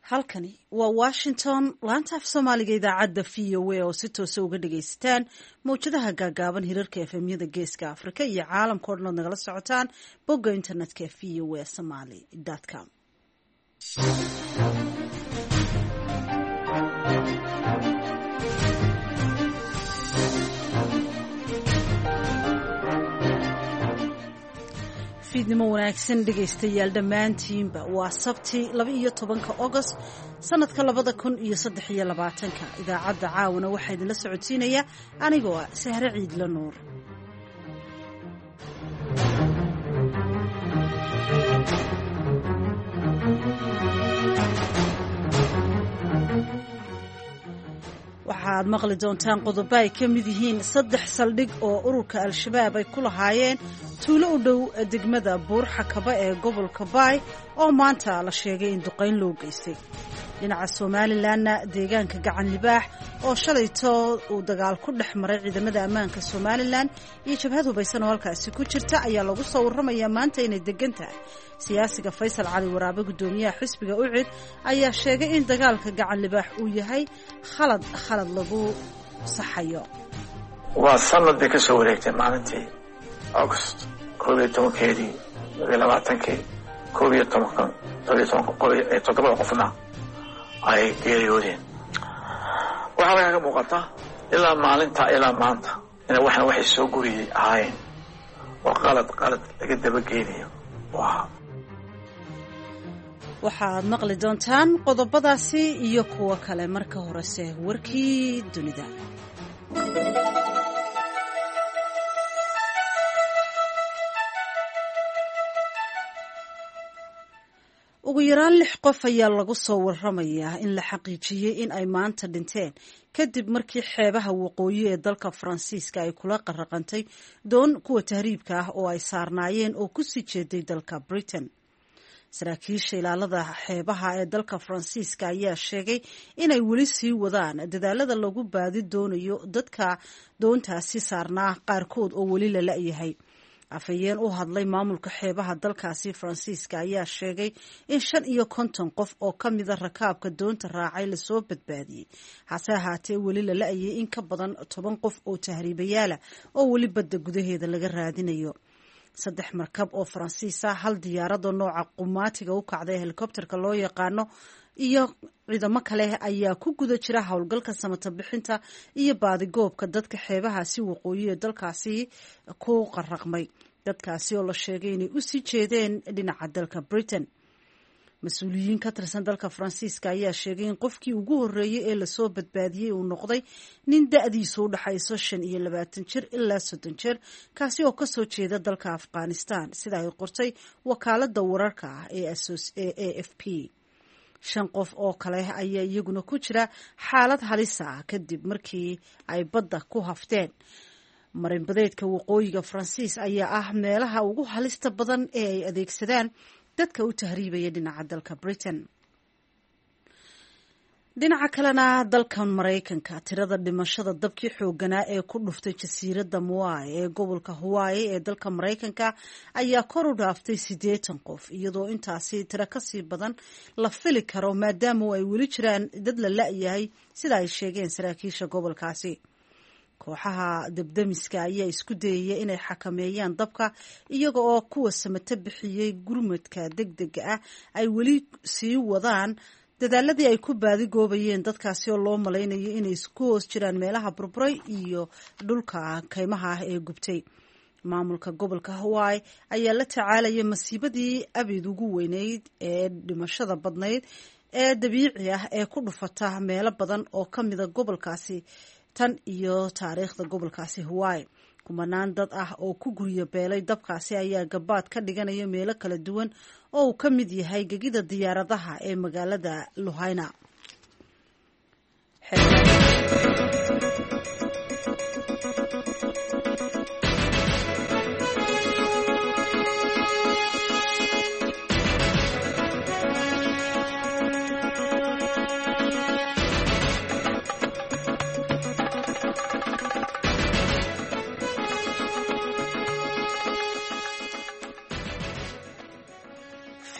halkani waa Washington laanta af Soomaaliga idaacadda VOA oo si toos ah uga dhageysataan mowjadaha gaagaaban hirarka FM-yada Geeska Afrika iyo caalamka oo dhan nagala socotaan bogga internetka voasomali.com. fiidnimo wanaagsan dhegaystayaal dhammaantiinba waa sabti 12 August sanadka 2023 idaacadda caawana waxaa idinla socodsiinaya anigoo ah Sahre Ciidla Nuur. waxaad maqli doontaan qodobo ay ka mid yihiin 3 saldhig oo ururka al-shabaab ay ku lahaayeen tuulo u dhow degmada Buur-Xakaba ee gobolka Baay oo maanta la sheegay in duqeyn loo geystay. dhinaca Somalilandna deegaanka Gacan Libaax oo shalayto uu dagaal ku dhex maray ciidamada ammaanka Somaliland iyo jabhad hubaysan oo halkaasi ku jirta ayaa lagu soo warramayaa maanta inay degan tahay. siyaasiga Faysal Cali Waraabe gudoomiyaha xisbiga UCID ayaa sheegay in dagaalka Gacan Libaax uu yahay khalad lagu saxayo. waa sanadii ka soo wareegtay maalintii August 12keedii 20kii 12 qofna ay geeriyoodeen. waxaa laga muuqataa ilaa maalinta ilaa maanta in waxay soo guriyay ahaayeen oo qalad laga dabageynayo. waxaad maqli doontaan qodobadaasi iyo kuwo kale marka horese warkii dunida. ugu yaraan 6 qof ayaa lagu soo warramayaa in la xaqiijiyey in ay maanta dhinteen kadib markii xeebaha waqooyi ee dalka Faransiiska ay kula qaraqantay doon kuwa tahriibka ah oo ay saarnaayeen oo ku sii jeeday dalka Britain. saraakiisha ilaalada xeebaha ee dalka Faransiiska ayaa sheegay inay weli sii wadaan dadaalada lagu baadi doonayo dadka doontaasi saarnaa qaarkood oo weli la la'yahay. afayeen u hadlay maamulka xeebaha dalkaasi Faransiiska ayaa sheegay in 55 qof oo ka mida rakaabka doonta raacay la soo badbaadiyay. hase ahaatee weli la la'yay in ka badan 10 qof oo tahriibayaal oo weli badda gudaheeda laga raadinayo. 3 markab oo Faransiis ah, 1 diyaarad oo nooca qumaatiga u kacday helikobtarka loo yaqaano iyo ciidamo kale ayaa ku guda jira howlgalka samata bixinta iyo baadigoobka dadka xeebahaasi waqooyi ee dalkaasi ku qaraqmay. dadkaasi oo la sheegay inay u sii jeedeen dhinaca dalka Britain. mas-uuliyiin ka tirsan dalka Faransiiska ayaa sheegay in qofkii ugu horreeyay ee lasoo badbaadiyey uu noqday nin da'diisu u dhaxayso 25 jir ilaa 30 jir kaasi oo kasoo jeeda dalka Afghanistan sida ay qortay wakaaladda wararka ah ee AFP. 5 qof oo kale ayaa iyaguna ku jira xaalad halis ah kadib markii ay badda ku hafteen. marinbadeedka waqooyiga Faransiis ayaa ah meelaha ugu halista badan ee ay adeegsadaan dadka u tahriibaya dhinaca dalka Britain. dhinaca kalena dalkan Mareykanka tirada dhimashada dabkii xooganaa ee ku dhuftay jasiiradda Maui ee gobolka Hawaii ee dalka Mareykanka ayaa kor u dhaaftay 80 qof iyadoo intaasi tiro kasii badan la fili karo maadaama ay weli jiraan dad la la'yahay sida ay sheegeen saraakiisha gobolkaasi. kooxaha dabdamiska ayaa isku dayaya inay xakameeyaan dabka iyaga oo kuwa samata bixiyey gurmadka degdega ah ay weli sii wadaan dadaaladii ay ku baadigoobayeen dadkaasi oo loo malaynayo inay ku hoos jiraan meelaha burburay iyo dhulka kaymaha ah ee gubtay. maamulka gobolka Hawaii ayaa la tacaalaya masiibadii abid ugu weyneyd ee dhimashada badnayd ee dabiici ah ee ku dhufata meelo badan oo ka mida gobolkaasi tan iyo taariikhda gobolkaasi Hawaii. kumanaan dad ah oo ku guryo beelay dabkaasi ayaa gabaad ka dhiganaya meelo kala duwan oo uu ka mid yahay gegida diyaaradaha ee magaalada Lahaina.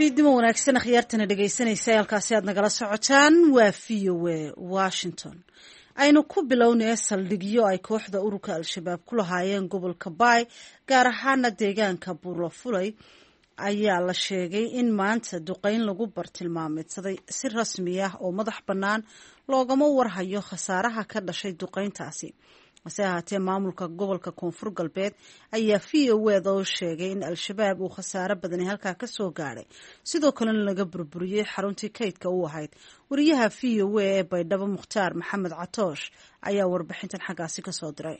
fiidnimo wanaagsan akhyaartana dhegaysanaysa halkaasi aad nagala socotaan waa VOA Washington. aynu ku bilownay saldhigyo ay kooxda ururka al-shabaab ku lahaayeen gobolka Bay gaar ahaan deegaanka Buurlafulay ayaa la sheegay in maanta duqeyn lagu bartilmaameedsaday si rasmi ah oo madax bannaan loogama warhayo khasaaraha ka dhashay duqeyntaasi. hase ahaatee maamulka gobolka koonfur galbeed ayaa VOA oo sheegay in al-shabaab uu khasaare badani halkaa ka soo gaadhay sidoo kalena laga burburiyey xaruntii kaydka u ahayd. wariyaha VOA ee Baydhabo Mukhtaar Maxamed Catoosh ayaa warbixintan xaggaasi ka soo diray.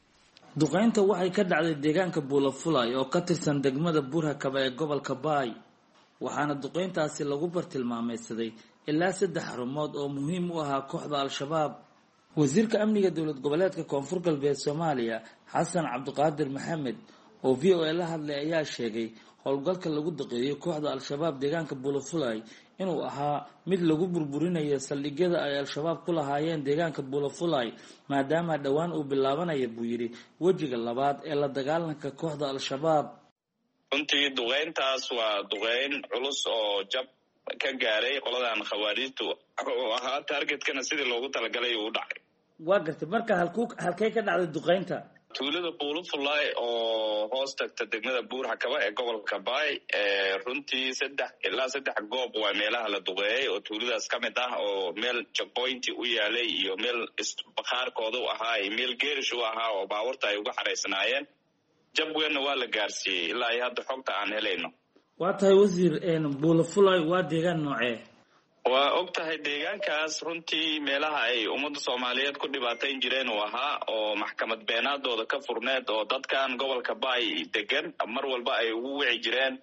duqeynta waxay ka dhacday deegaanka Buurlafulay oo ka tirsan degmada Buurhakaba ee gobolka Bay waxaana duqeyntaasi lagu bartilmaameedsaday ilaa 3 xarumood oo muhiim u ahaa kooxda al-shabaab. wasiirka amniga dowlad goboleedka koonfur galbeed Soomaaliya Xasan Cabdiqaadir Maxamed oo VOA la hadlay ayaa sheegay howlgalka lagu daqeeyay kooxda al-shabaab deegaanka Buurlafulay inuu ahaa mid lagu burburinayo saldhigyada ay al-shabaab ku lahaayeen deegaanka Buurlafulay maadaama dhawaan uu bilaabanayo buu yiri wajiga labaad ee la dagaalanka kooxda al-shabaab. runtii duqeyntaas waa duqeyn culus oo jab ka gaaray qoladan khawaarijtu oo ahaa targetkana sidii loogu talagalay uu dhacay. waa gartay marka halkee ka dhacday duqeynta? tuulada Buurlafulay oo hoos tagta degmada Buurhakaba ee gobolka Bay runtii 3 ilaa 3 goob waa meelaha la duqeeyay oo tuuladaas ka mid ah oo meel checkpoint u yaalay iyo meel bakhaarkooda u ahaa iyo meel geerish u ahaa oo baawarta ay uga xareysanaayeen. jab weyn waa la gaarsiiyey ilaa hadda xogta aan helayno. waa tahay wasiir Buurlafulay waa deegaan noocee? waa ogtahay deegaankaas runtii meelaha ay ummadda Soomaaliyeed ku dhibaatayn jireen uu ahaa oo maxkamad beenaadooda ka furneed oo dadkan gobolka Bay degan mar walba ay ugu wici jireen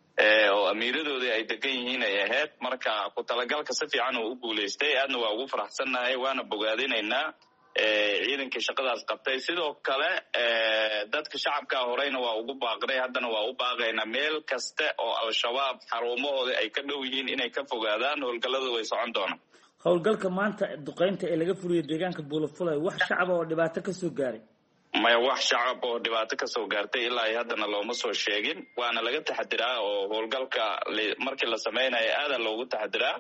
oo amiiradoodii ay degan yihiin ay ahayd. marka ku talagalka si fiican uu u guuleystay aadna waa ugu faraxsannahay waana bogaadinaynaa ciidankii shaqadaas qabtay. sidoo kale dadka shacabka horeyna waa ugu baaqday haddana waa u baaqaynaa meel kasta oo al-shabaab xarumahooda ay ka dhow yihiin inay ka fogaadaan howlgalladu way socon doonaan. howlgalka maanta duqeynta ee laga fuliyay deegaanka Buurlafulay wax shacab oo dhibaato ka soo gaaray? maya wax shacab oo dhibaato ka soo gaartay ilaa haddana looma soo sheegin. waana laga taxadiraa oo howlgalka markii la sameynayo aada loogu taxadiraa.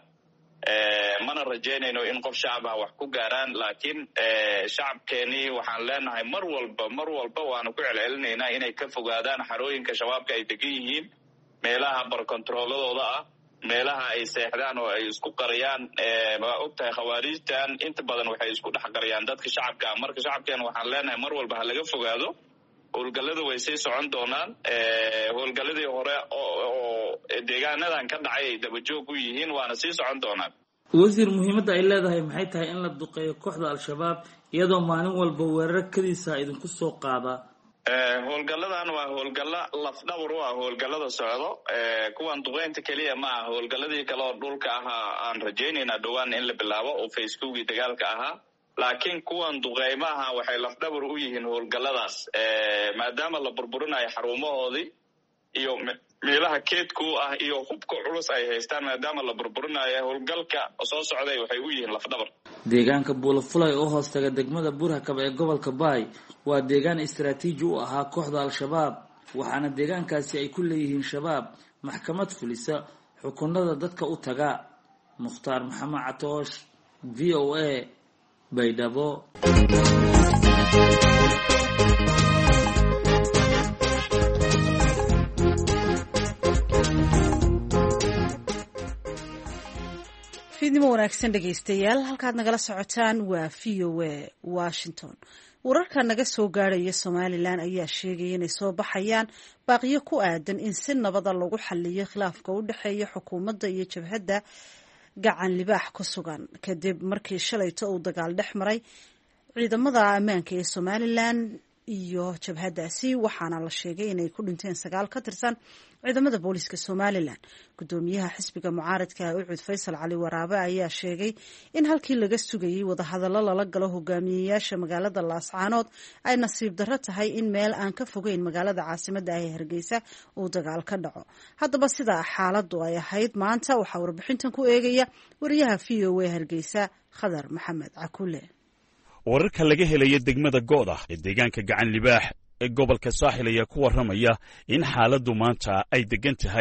mana rajaynayno in qof shacab ah wax ku gaaraan laakiin shacabkeeni waxaan leenahay mar walba waanu ku celcelinaynaa inay ka fogaadaan xarooyinka shabaabka ay degan yihiin meelaha barkontrooladooda ah meelaha ay seexdaan oo ay isku qariyaan. waa ogtahay khawaarijtan inta badan waxay isku dhex qariyaan dadka shacabka ah. marka shacabkeena waxaan leenahay mar walba ha laga fogaado. howlgallada way sii socon doonaan. howlgalladii hore oo deegaanadan ka dhacay ay dabajoog u yihiin waana sii socon doonaan. wasiir muhiimadda ay leedahay maxay tahay in la duqeeyo kooxda al-shabaab iyadoo maalin walba weerar kadiisa idinku soo qaada? howlgalladan waa howlgallo lafdhawr u ah howlgallada socdo. kuwan duqeynta keliya ma aha howlgalladii kale oo dhulka ahaa aan rajaynaynaa dhowaan in la bilaabo oo facebookii dagaalka ahaa. laakiin kuwan duqeymaha waxay lafdhabar u yihiin howlgalladaas maadaama la burburinayo xarumahoodii iyo meelaha keedku ah iyo hubka culus ay haystaan maadaama la burburinayo howlgalka soo socday waxay u yihiin lafdhabar. deegaanka Buurlafulay oo hoos taga degmada Buurhakaba ee gobolka Bay waa deegaan istiraatiiji u ahaa kooxda al-shabaab waxaana deegaankaasi ay ku leeyihiin shabaab maxkamad fulisa xukunada dadka u taga. Mukhtaar Maxamed Catoosh VOA Baydhabo. fiidnimo wanaagsan dhegaystayaal halkaad nagala socotaan waa VOA Washington. wararka naga soo gaaraya Somaliland ayaa sheegaya inay soo baxayaan baaqiyo ku aadan in si nabada lagu xalliyo khilaafka u dhaxeeya xukuumadda iyo jabhadda gacan libaax ku sugan kadib markii shalayto uu dagaal dhex maray ciidamada ammaanka ee Somaliland iyo jabhadaasi waxaana la sheegay inay ku dhinteen 9 ka tirsan ciidamada booliska Somaliland. gudoomiyaha xisbiga mucaaradka Ucud Faysal Cali Waraabe ayaa sheegay in halkii laga sugayay wada hadallo lala galo hogaamiyayaasha magaalada Laascaanood ay nasiib darro tahay in meel aan ka fogeyn magaalada caasimadda ah ee Hargeysa uu dagaal ka dhaco. haddaba sida xaaladdu ay ahayd maanta waxaa warbixintan ku eegaya wariyaha VOA Hargeysa Khadar Maxamed Cakule. wararka laga helaya degmada Gooda ee deegaanka gacan libaax ee gobolka Saaxil ayaa ku waramaya in xaaladdu maanta ay degan tahay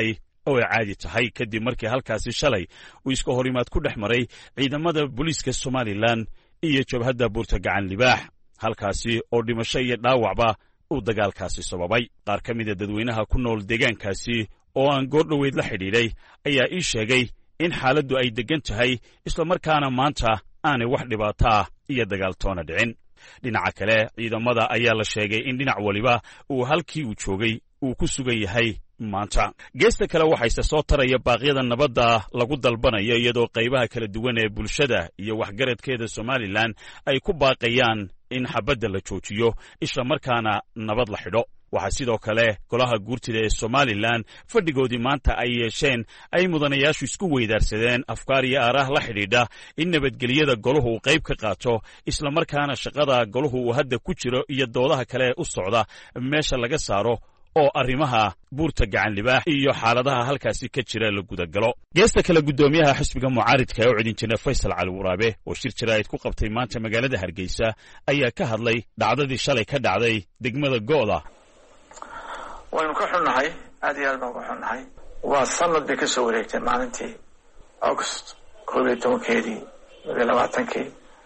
oo ay caadi tahay kadib markii halkaasi shalay uu iska horimaad ku dhex maray ciidamada booliiska somalilan iyo jabhadda buurta gacan libaax halkaasi oo dhimasho iyo dhaawacba uu dagaalkaasi sababay qaar ka mida dadweynaha ku nool deegaankaasi oo aan goordhoweyd la xidhiidhay ayaa ii sheegay in xaaladdu ay deggan tahay islamarkaana maanta aanay wax dhibaato ah iyo dagaaltoona dhicin dhinaca kale ciidamada ayaa la sheegay in dhinac waliba uu halkii uu joogay uu ku sugan yahay maanta geesta kale waxayse soo taraya baaqyada nabadda lagu dalbanayo iyadoo qaybaha kala duwan ee bulshada iyo waxgaradkeeda somalilan ay ku baaqayaan in xabadda la joojiyo isla markaana nabad la xidho waxaa sidoo kale golaha guurtida ee somalilan fadhigoodii maanta ay yeesheen ay mudanayaashu isku weydaarsadeen afkaar iyo aaraah la xidhiidha in nabadgelyada goluhu uu qayb ka qaato isla markaana shaqada goluhu uu hadda ku jiro iyo doodaha kale ee u socda meesha laga saaro oo arrimaha buurta gacan libaax iyo xaaladaha halkaasi ka jira la gudagalo geesta kale guddoomiyaha xisbiga mucaaridka ee u cidin jira faysal cali waraabe oo shir jaraa'id ku qabtay maanta magaalada hargeysa ayaa ka hadlay dhacdadii shalay ka dhacday degmada go'da waynu ka xunnahay aad iyo aad baan ka xunnahay waa sanad bay ka soo wareegtay maalintii august 11keedii 2020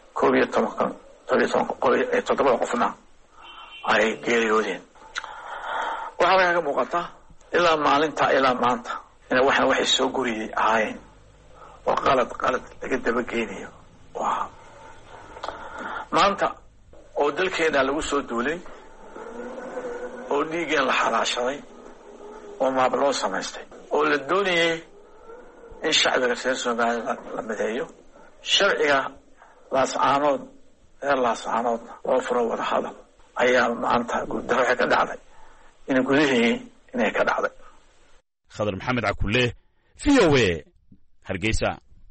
11 qofna ay geeriyoodeen waxaa laga muuqata ilaa maalinta ilaa maanta in waxay soo guriyay ahaayeen oo qalad laga dabageynayo waa maanta oo dalkeena lagu soo duulay oo dhiigeen la xalaashaday oo maab loo samaystay oo la doonayay in shacbiga reer Soomaaliland la mideeyo sharciga laascaanoodna loo furo wada hadal ayaa maanta guddaro waxay ka dhacday in gudihii inay ka dhacday khadar maxamed cakulle VOA Hargeysa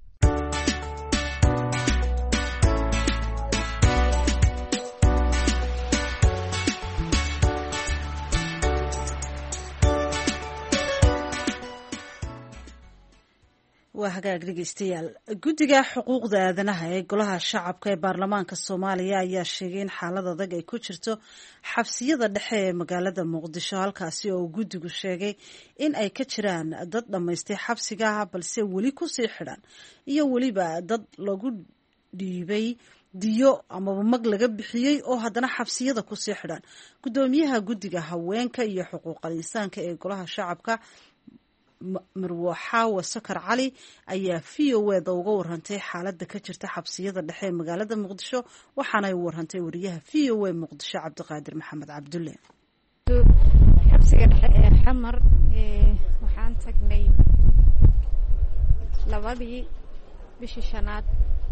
waa hagaag dhegeystayaal guddiga xuquuqda aadanaha ee golaha shacabka ee baarlamaanka Soomaaliya ayaa sheegay in xaalad adag ay ku jirto xabsiyada dhexe ee magaalada Muqdisho halkaasi oo guddigu sheegay in ay ka jiraan dad dhamaystay xabsiga balse weli ku sii xidhan iyo weliba dad lagu dhiibay diyo ama mag laga bixiyay oo haddana xabsiyada ku sii xidhan gudoomiyaha guddiga haweenka iyo xuquuqul insaanka ee golaha shacabka marwaxaawa sakar cali ayaa VOA-da uga warantay xaaladda ka jirta xabsiyada dhexe ee magaalada Muqdisho waxaana ay warantay wariyaha VOA Muqdisho Cabdiqaadir Maxamed Cabdulle xabsiga dhexe ee Xamar waxaan tagnay labadii bishii shanaad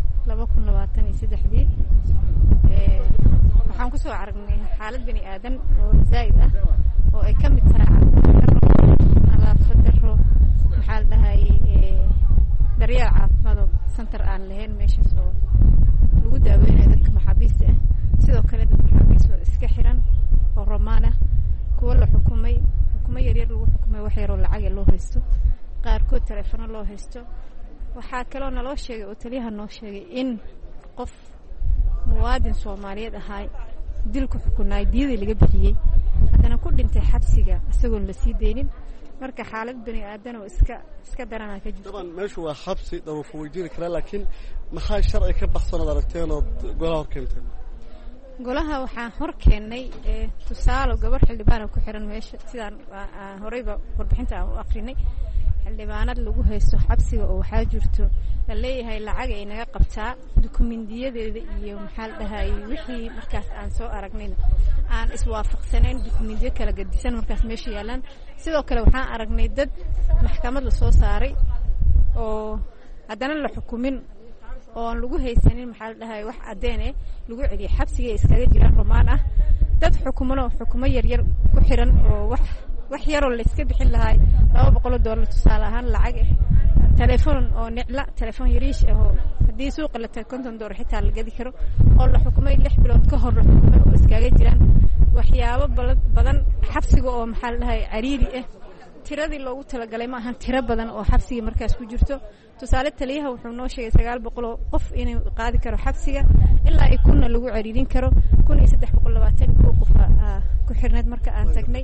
2023 waxaan ku soo aragnay xaalad bani aadan oo zaid ah oo ay ka mid tahay fadaro maxaa la dhahay daryeel caafimaad oo center aan lahayn meeshaas oo lagu daaweynayo dadka maxaabiista ah sidoo kale dad maxaabiis oo iska xiran oo romaan ah kuwa la xukumay yaryar lagu xukumay wax yar oo lacag loo haysto qaarkood telefoon loo haysto waxaa kaloo naloo sheegay oo taliyaha noo sheegay in qof muwaadin Soomaaliyeed ahaa dilku xukunay diyadii laga bixiyay haddana ku dhintay xabsiga isagoo la sii deynin marka xaalad bani aadan oo iska daranaa ka jirto طبعا meeshu waa xabsi daba fuujiin kara laakiin maxaa sharci ka baxsan aragteen oo golaha hor keentay golaha waxaan hor keenay tusaale gabar xildhibaan ku xiran meesha sidaan horeyba warbixinta aan u aqrinay xildhibaanad lagu haysto xabsiga oo waxa jirto la leeyahay lacag ay naga qabtaa dukumiintiyadeeda iyo maxaa la dhahay wixii markaas aan soo aragnayna aan iswaafaqsanayn dukumiintiyo kala gadisan markaas meesha yaalaan sidoo kale waxaan aragnay dad maxkamad la soo saaray oo haddana la xukumin oo aan lagu haysanin maxaa la dhahay wax cadeen ah lagu celiyo xabsiga iskaga jiraan romaan ah dad xukumo yaryar ku xiran oo wax yar oo la iska bixin lahaay $200 tusaale ahaan lacag telefoon oo nicla telefoon yariish oo hadii suuq la tago $50 xitaa la gadi karo oo la xukumay 6 bilood ka hor la xukumay oo iskaga jiraan waxyaabo badan xabsiga oo maxaa la dhahay cariiri ah tiradii loogu talagalay ma ahan tiro badan oo xabsiga markaas ku jirto tusaale taliyaha wuxuu noo sheegay 900 qof inay qaadi karo xabsiga ilaa ay kunna lagu cariirin karo 1320 qof ku xirneed marka aan tagnay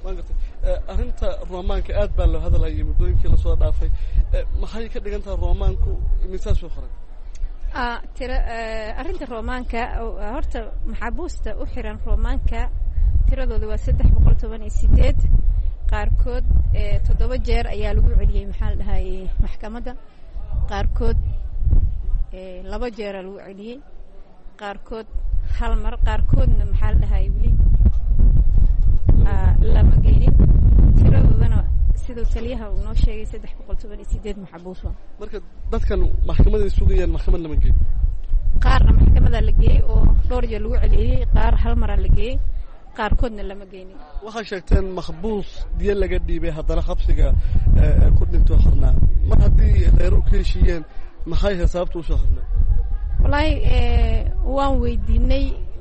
arrinta roomaanka aad baa loo hadalhayay muddooyinkii lasoo dhaafay maxay ka dhigan tahay roomaanku misaas u xiran arrinta roomaanka horta maxaabuusta u xiran roomaanka tiradooda waa 318 qaarkood 7 jeer ayaa lagu celiyey maxaa la dhahayay maxkamadda qaarkood 2 jeer lagu celiyey qaarkood hal mar qaarkoodna maxaa la dhahayay weli lama geynin tiradoodana sidoo taliyaha uu noo sheegay 318 maxbuus marka dadkan maxkamaday sugayaan maxkamad lama geeyo qaarna maxkamada la geeyey oo dhowr jeer lagu celiyey qaar hal mar la geeyey qaarkoodna lama geynin waxay sheegteen maxbuus diya laga dhiibay haddana xabsiga ku dhintoo xirnaa mar haddii reer u ka heshiiyeen maxay xisaabta usoo xirnay wallaahi waan weydiinay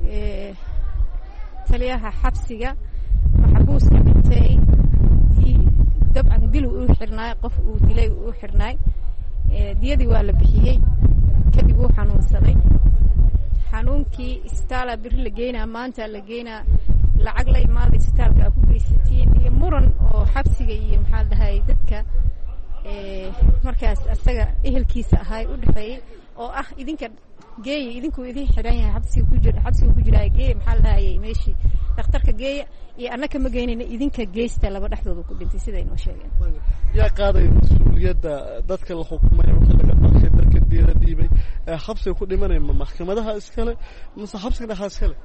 taliyaha xabsiga maxbuuska dhintay dabcan dil uu xirnaay qof uu dilay uu xirnaay diyadii waa la bixiyey kadib uu xanuunsaday xanuunkii isbitaal bir la geynaa maanta la geynaa lacag la imaaday isbitaalka ku geysatiin iyo muran oo xabsiga iyo maxaa la dhahay dadka markaas asaga ehelkiisa ahay u dhaxeeyay oo ah idinka geey idinku idin xiran yahay xabsiga ku jira geey maxaa la dhahay meeshii dhakhtarka geey iyo annaka ma geynayna idinka geeysta laba dhaxdooda ku dhintay sida ay noo sheegeen yaa qaaday mas'uuliyadda dadka la xukumay oo laga baxay dadka diida dhiibay xabsiga ku dhimanay maxkamadaha iskale mise xabsiga dhaxaa iskale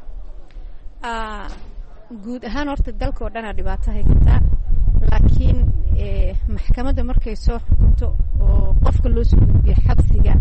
guud ahaan horta dalka oo dhan dhibaato haysta laakiin maxkamadda markay soo xukunto oo qofka loo soo gudbiyo xabsiga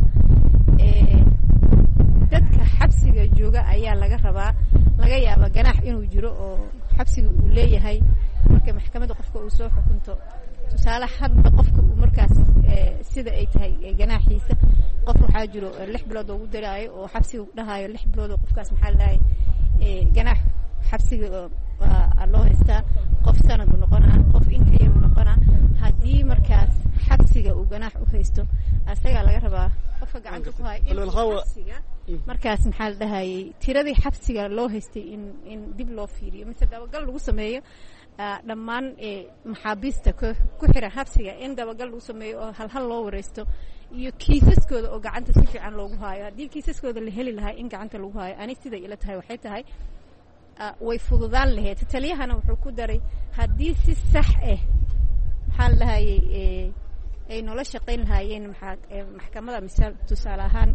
dadka xabsiga jooga ayaa laga rabaa laga yaabaa ganaax inuu jiro oo xabsiga uu leeyahay marka maxkamadda qofka uu soo xukunto tusaale hadba qofka uu markaas sida ay tahay ganaaxiisa qof waxaa jiro 6 bilood oo ugu daraayo oo xabsiga dhahayo 6 bilood oo qofkaas maxaa la dhahay ganaax xabsiga loo haystaa qof sanad uu noqonaa qof inkay uu noqonaa haddii markaas xabsiga uu ganaax u haysto asagaa laga rabaa qofka gacanta ku haya xabsiga markaas maxaa la dhahayay tiradii xabsiga loo haystay in dib loo fiiriyo mise dabagal lagu sameeyo dhammaan maxaabiista ku xiran xabsiga in dabagal lagu sameeyo oo hal loo wareysto iyo kiisaskooda oo gacanta si fiican loogu haayo haddii kiisaskooda la heli lahaa in gacanta lagu haayo ani siday ila tahay waxay tahay way fududaan lahayd taliyahana wuxuu ku daray haddii si sax ah maxaa la dhahayay ay nolol shaqayn lahaayeen maxkamada misaal tusaale ahaan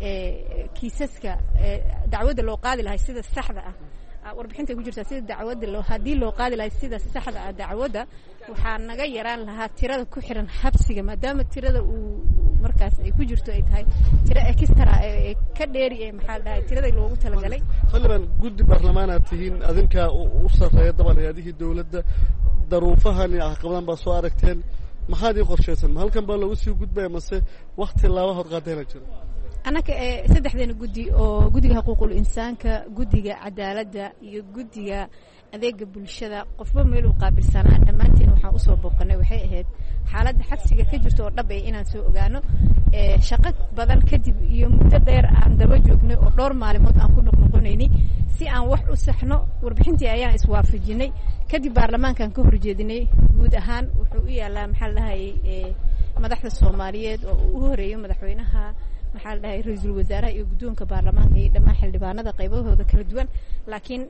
kiisaska dacwadda loo qaadi lahay sida saxda ah warbixinta ku jirta sida dacwadda haddii loo qaadi lahay sida saxda ah dacwadda waxaa naga yaraan lahaa tirada ku xiran xabsiga maadaama tirada uu markaas ay ku jirto ay tahay tiro extra ee ka dheeri ee maxaa la dhahay tirada loogu talagalay xildhibaan guddi baarlamaanaad tihiin adinkaa u sarreeya daban hay-adihii dowladda daruufahan iyo caqabadan baa soo aragteen maxaad ii qorshaysan ma halkan baa loogu sii gudbaya mase wakti laaba hod qaadeena jiro annaka saddexdeena guddi oo guddiga xuquuqul insaanka guddiga cadaaladda iyo guddiga adeega bulshada qofba meel uu qaabilsanaa dhammaanteen waxaan usoo booqanay waxay ahayd xaaladda xabsiga ka jirta oo dhab inaan soo ogaano shaqo badan kadib iyo muddo dheer aan daba joognay oo dhowr maalimood aan ku noqnoqonaynay si aan wax u saxno warbixintii ayaan iswaafajinay kadib baarlamaankan ka horjeedinay guud ahaan wuxuu u yaalaa maxaa la dhahayay madaxda Soomaaliyeed oo u horeeyo madaxweynaha maxaa la dhahay ra'iisul wasaaraha iyo guddoonka baarlamaanka iyo dhammaan xildhibaanada qaybahooda kala duwan laakiin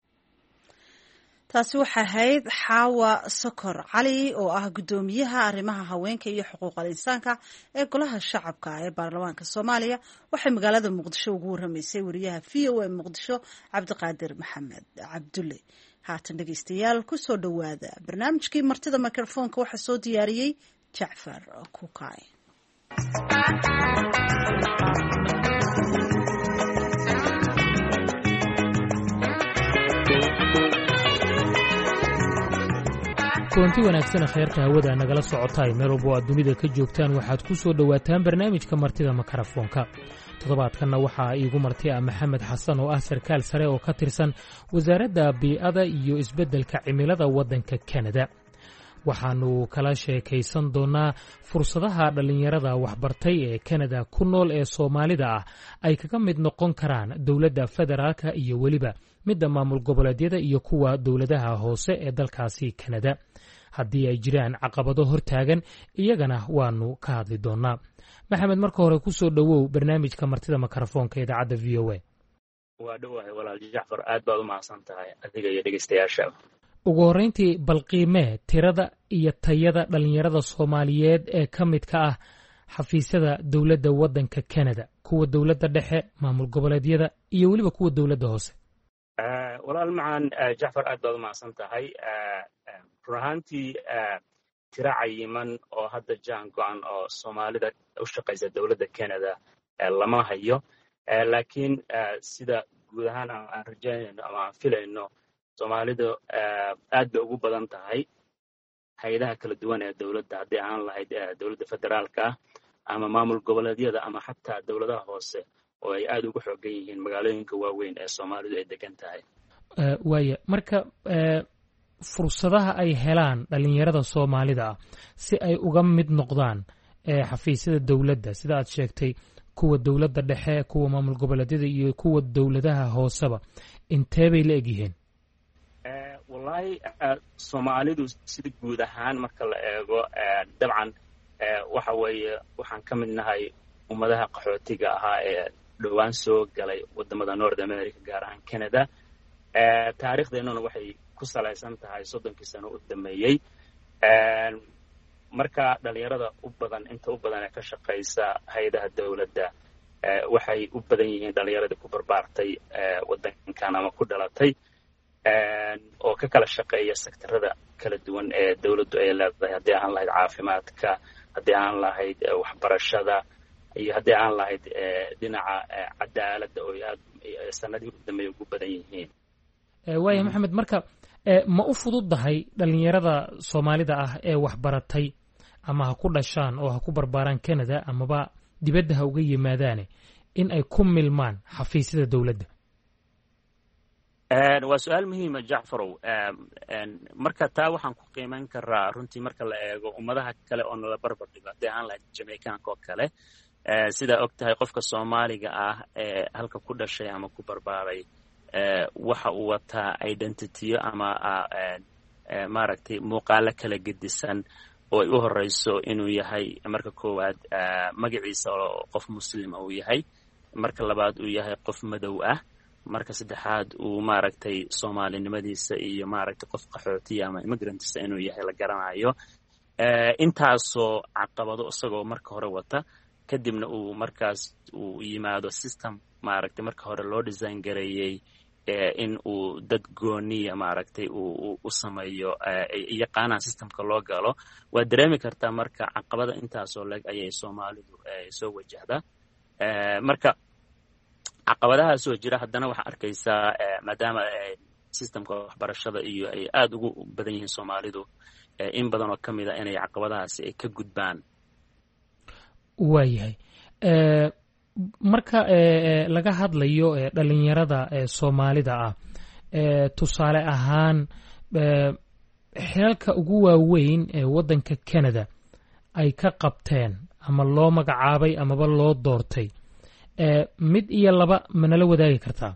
taasi waxay ahayd Xaawa Sokor Cali oo ah gudoomiyaha arrimaha haweenka iyo xuquuqul insaanka ee golaha shacabka ee baarlamaanka Soomaaliya waxay magaalada Muqdisho ugu waramaysay wariyaha VOA Muqdisho Cabdiqaadir Maxamed Cabdulle haatan dhageystayaal ku soo dhawaada barnaamijkii martida mikrofoonka waxa soo diyaariyay Jacfar Kukaay kulanti wanaagsan khayrta hawada nagala socotay meel walba aad dunida ka joogtaan waxaad ku soo dhawaataan barnaamijka martida mikrofoonka toddobaadkanna waxaa iigu marti ah Maxamed Xasan oo ah sarkaal sare oo ka tirsan wasaaradda bii'ada iyo isbeddelka cimilada waddanka Kanada waxaanu kala sheekaysan doonaa fursadaha dhalinyarada waxbartay ee Kanada ku nool ee Soomaalida ah ay kaga mid noqon karaan dowladda federaalka iyo weliba midda maamul goboleedyada iyo kuwa dowladaha hoose ee dalkaasi kanada. haddii ay jiraan caqabado hortaagan iyagana waanu ka hadli doonaa. maxamed, marka hore ku soo dhowow barnaamijka martida makarafoonka idaacadda v o a. waa dhowahay walaal jacfar, aad baad u mahadsan tahay adiga iyo dhegeystayaasha. ugu horrayntii bal qiimee tirada iyo tayada dhallinyarada soomaaliyeed ee ka midka ah xafiisyada dowladda waddanka kanada, kuwa dowladda dhexe, maamul goboleedyada iyo weliba kuwa dowladda hoose. walaal macaan jacfar, aad baad u mahadsan tahay. run ahaantii tiro cayiman oo hadda jaan go-an oo soomaalida u shaqaysa dowladda canada lama hayo, laakiin sida guud ahaan aan rajaynayno ama aan filayno, soomaalidu aad bay ugu badan tahay hay-adaha kala duwan ee dowladda, haddii aan lahayd dowladda federaalka ah ama maamul goboleedyada ama xataa dowladaha hoose oo ay aad ugu xoogan yihiin magaalooyinka waaweyn ee soomaalidu ay degan tahay. waaya, marka fursadaha ay helaan dhallinyarada soomaalida ah si ay uga mid noqdaan xafiisyada dowladda, sida aad sheegtay, kuwa dowladda dhexe, kuwa maamul goboleedyada iyo kuwa dowladaha hooseba, intee bay la egyihiin? wallaahi soomaalidu sida guud ahaan marka la eego, dabcan waxa weeye waxaan ka mid nahay ummadaha qaxootiga ahaa ee dhowaan soo galay wadamada North America, gaar ahaan Canada. taariikhdeenuna waxay ku salaysan tahay 30 sano u dhameeyay. marka dhalinyarada inta u badan ee ka shaqaysa hay'adaha dowladda waxay u badan yihiin dhalinyarada ku barbaartay wadankan ama ku dhalatay, oo ka kala shaqeeya sektarada kala duwan ee dowladdu ay leedahay, haddii aan lahayd caafimaadka, haddii aan lahayd waxbarashada, iyo haddii aan lahayd dhinaca cadaaladda oo aad sanadii u dhameeyay ugu badan yihiin. waaya maxamed, marka ma u fududdahay dhallinyarada soomaalida ah ee waxbaratay ama ha ku dhashaan oo ha ku barbaaraan Canada amaba dibadda ha uga yimaadaane in ay ku milmaan xafiisyada dowladda? waa su-aal muhiima jacfarow. marka taa waxaan ku qiimayn karaa runtii marka la eego ummadaha kale oo nala barbar dhigo, haddii aan lahayd jamaicanka oo kale. sidaa og tahay, qofka soomaaliga ah ee halka ku dhashay ama ku barbaaray waxa uu wataa identityo ama maaragtay muuqaalo kala gedisan oo ay u horeyso inuu yahay marka koowaad magaciisa oo qof muslima uu yahay, marka labaad uu yahay qof madow ah, marka saddexaad uu maaragtay soomaalinimadiisa iyo maaragtay qof qaxootiya ama immigrantisa inuu yahay la garanayo. intaasoo caqabado isagoo marka hore wata, kadibna uu markaas uu yimaado system maaragtay marka hore loo design gareeyey in uu dad gooniya maaragtay u sameeyo yaqaanaan systemka loo galo. waa dareemi kartaa marka caqabada intaasoo leg ayay soomaalidu soo wajahdaa. marka caqabadahaasoo jira, haddana waxaa arkaysaa maadaama systemka waxbarashada iyo ay aad ugu badan yihiin soomaalidu, in badan oo ka mid a inay caqabadahaasi ay ka gudbaan. waayahay, marka laga hadlayo dhallinyarada soomaalida ah, tusaale ahaan xilalka ugu waaweyn ee waddanka Canada ay ka qabteen ama loo magacaabay amaba loo doortay, mid iyo laba manala wadaagi kartaa?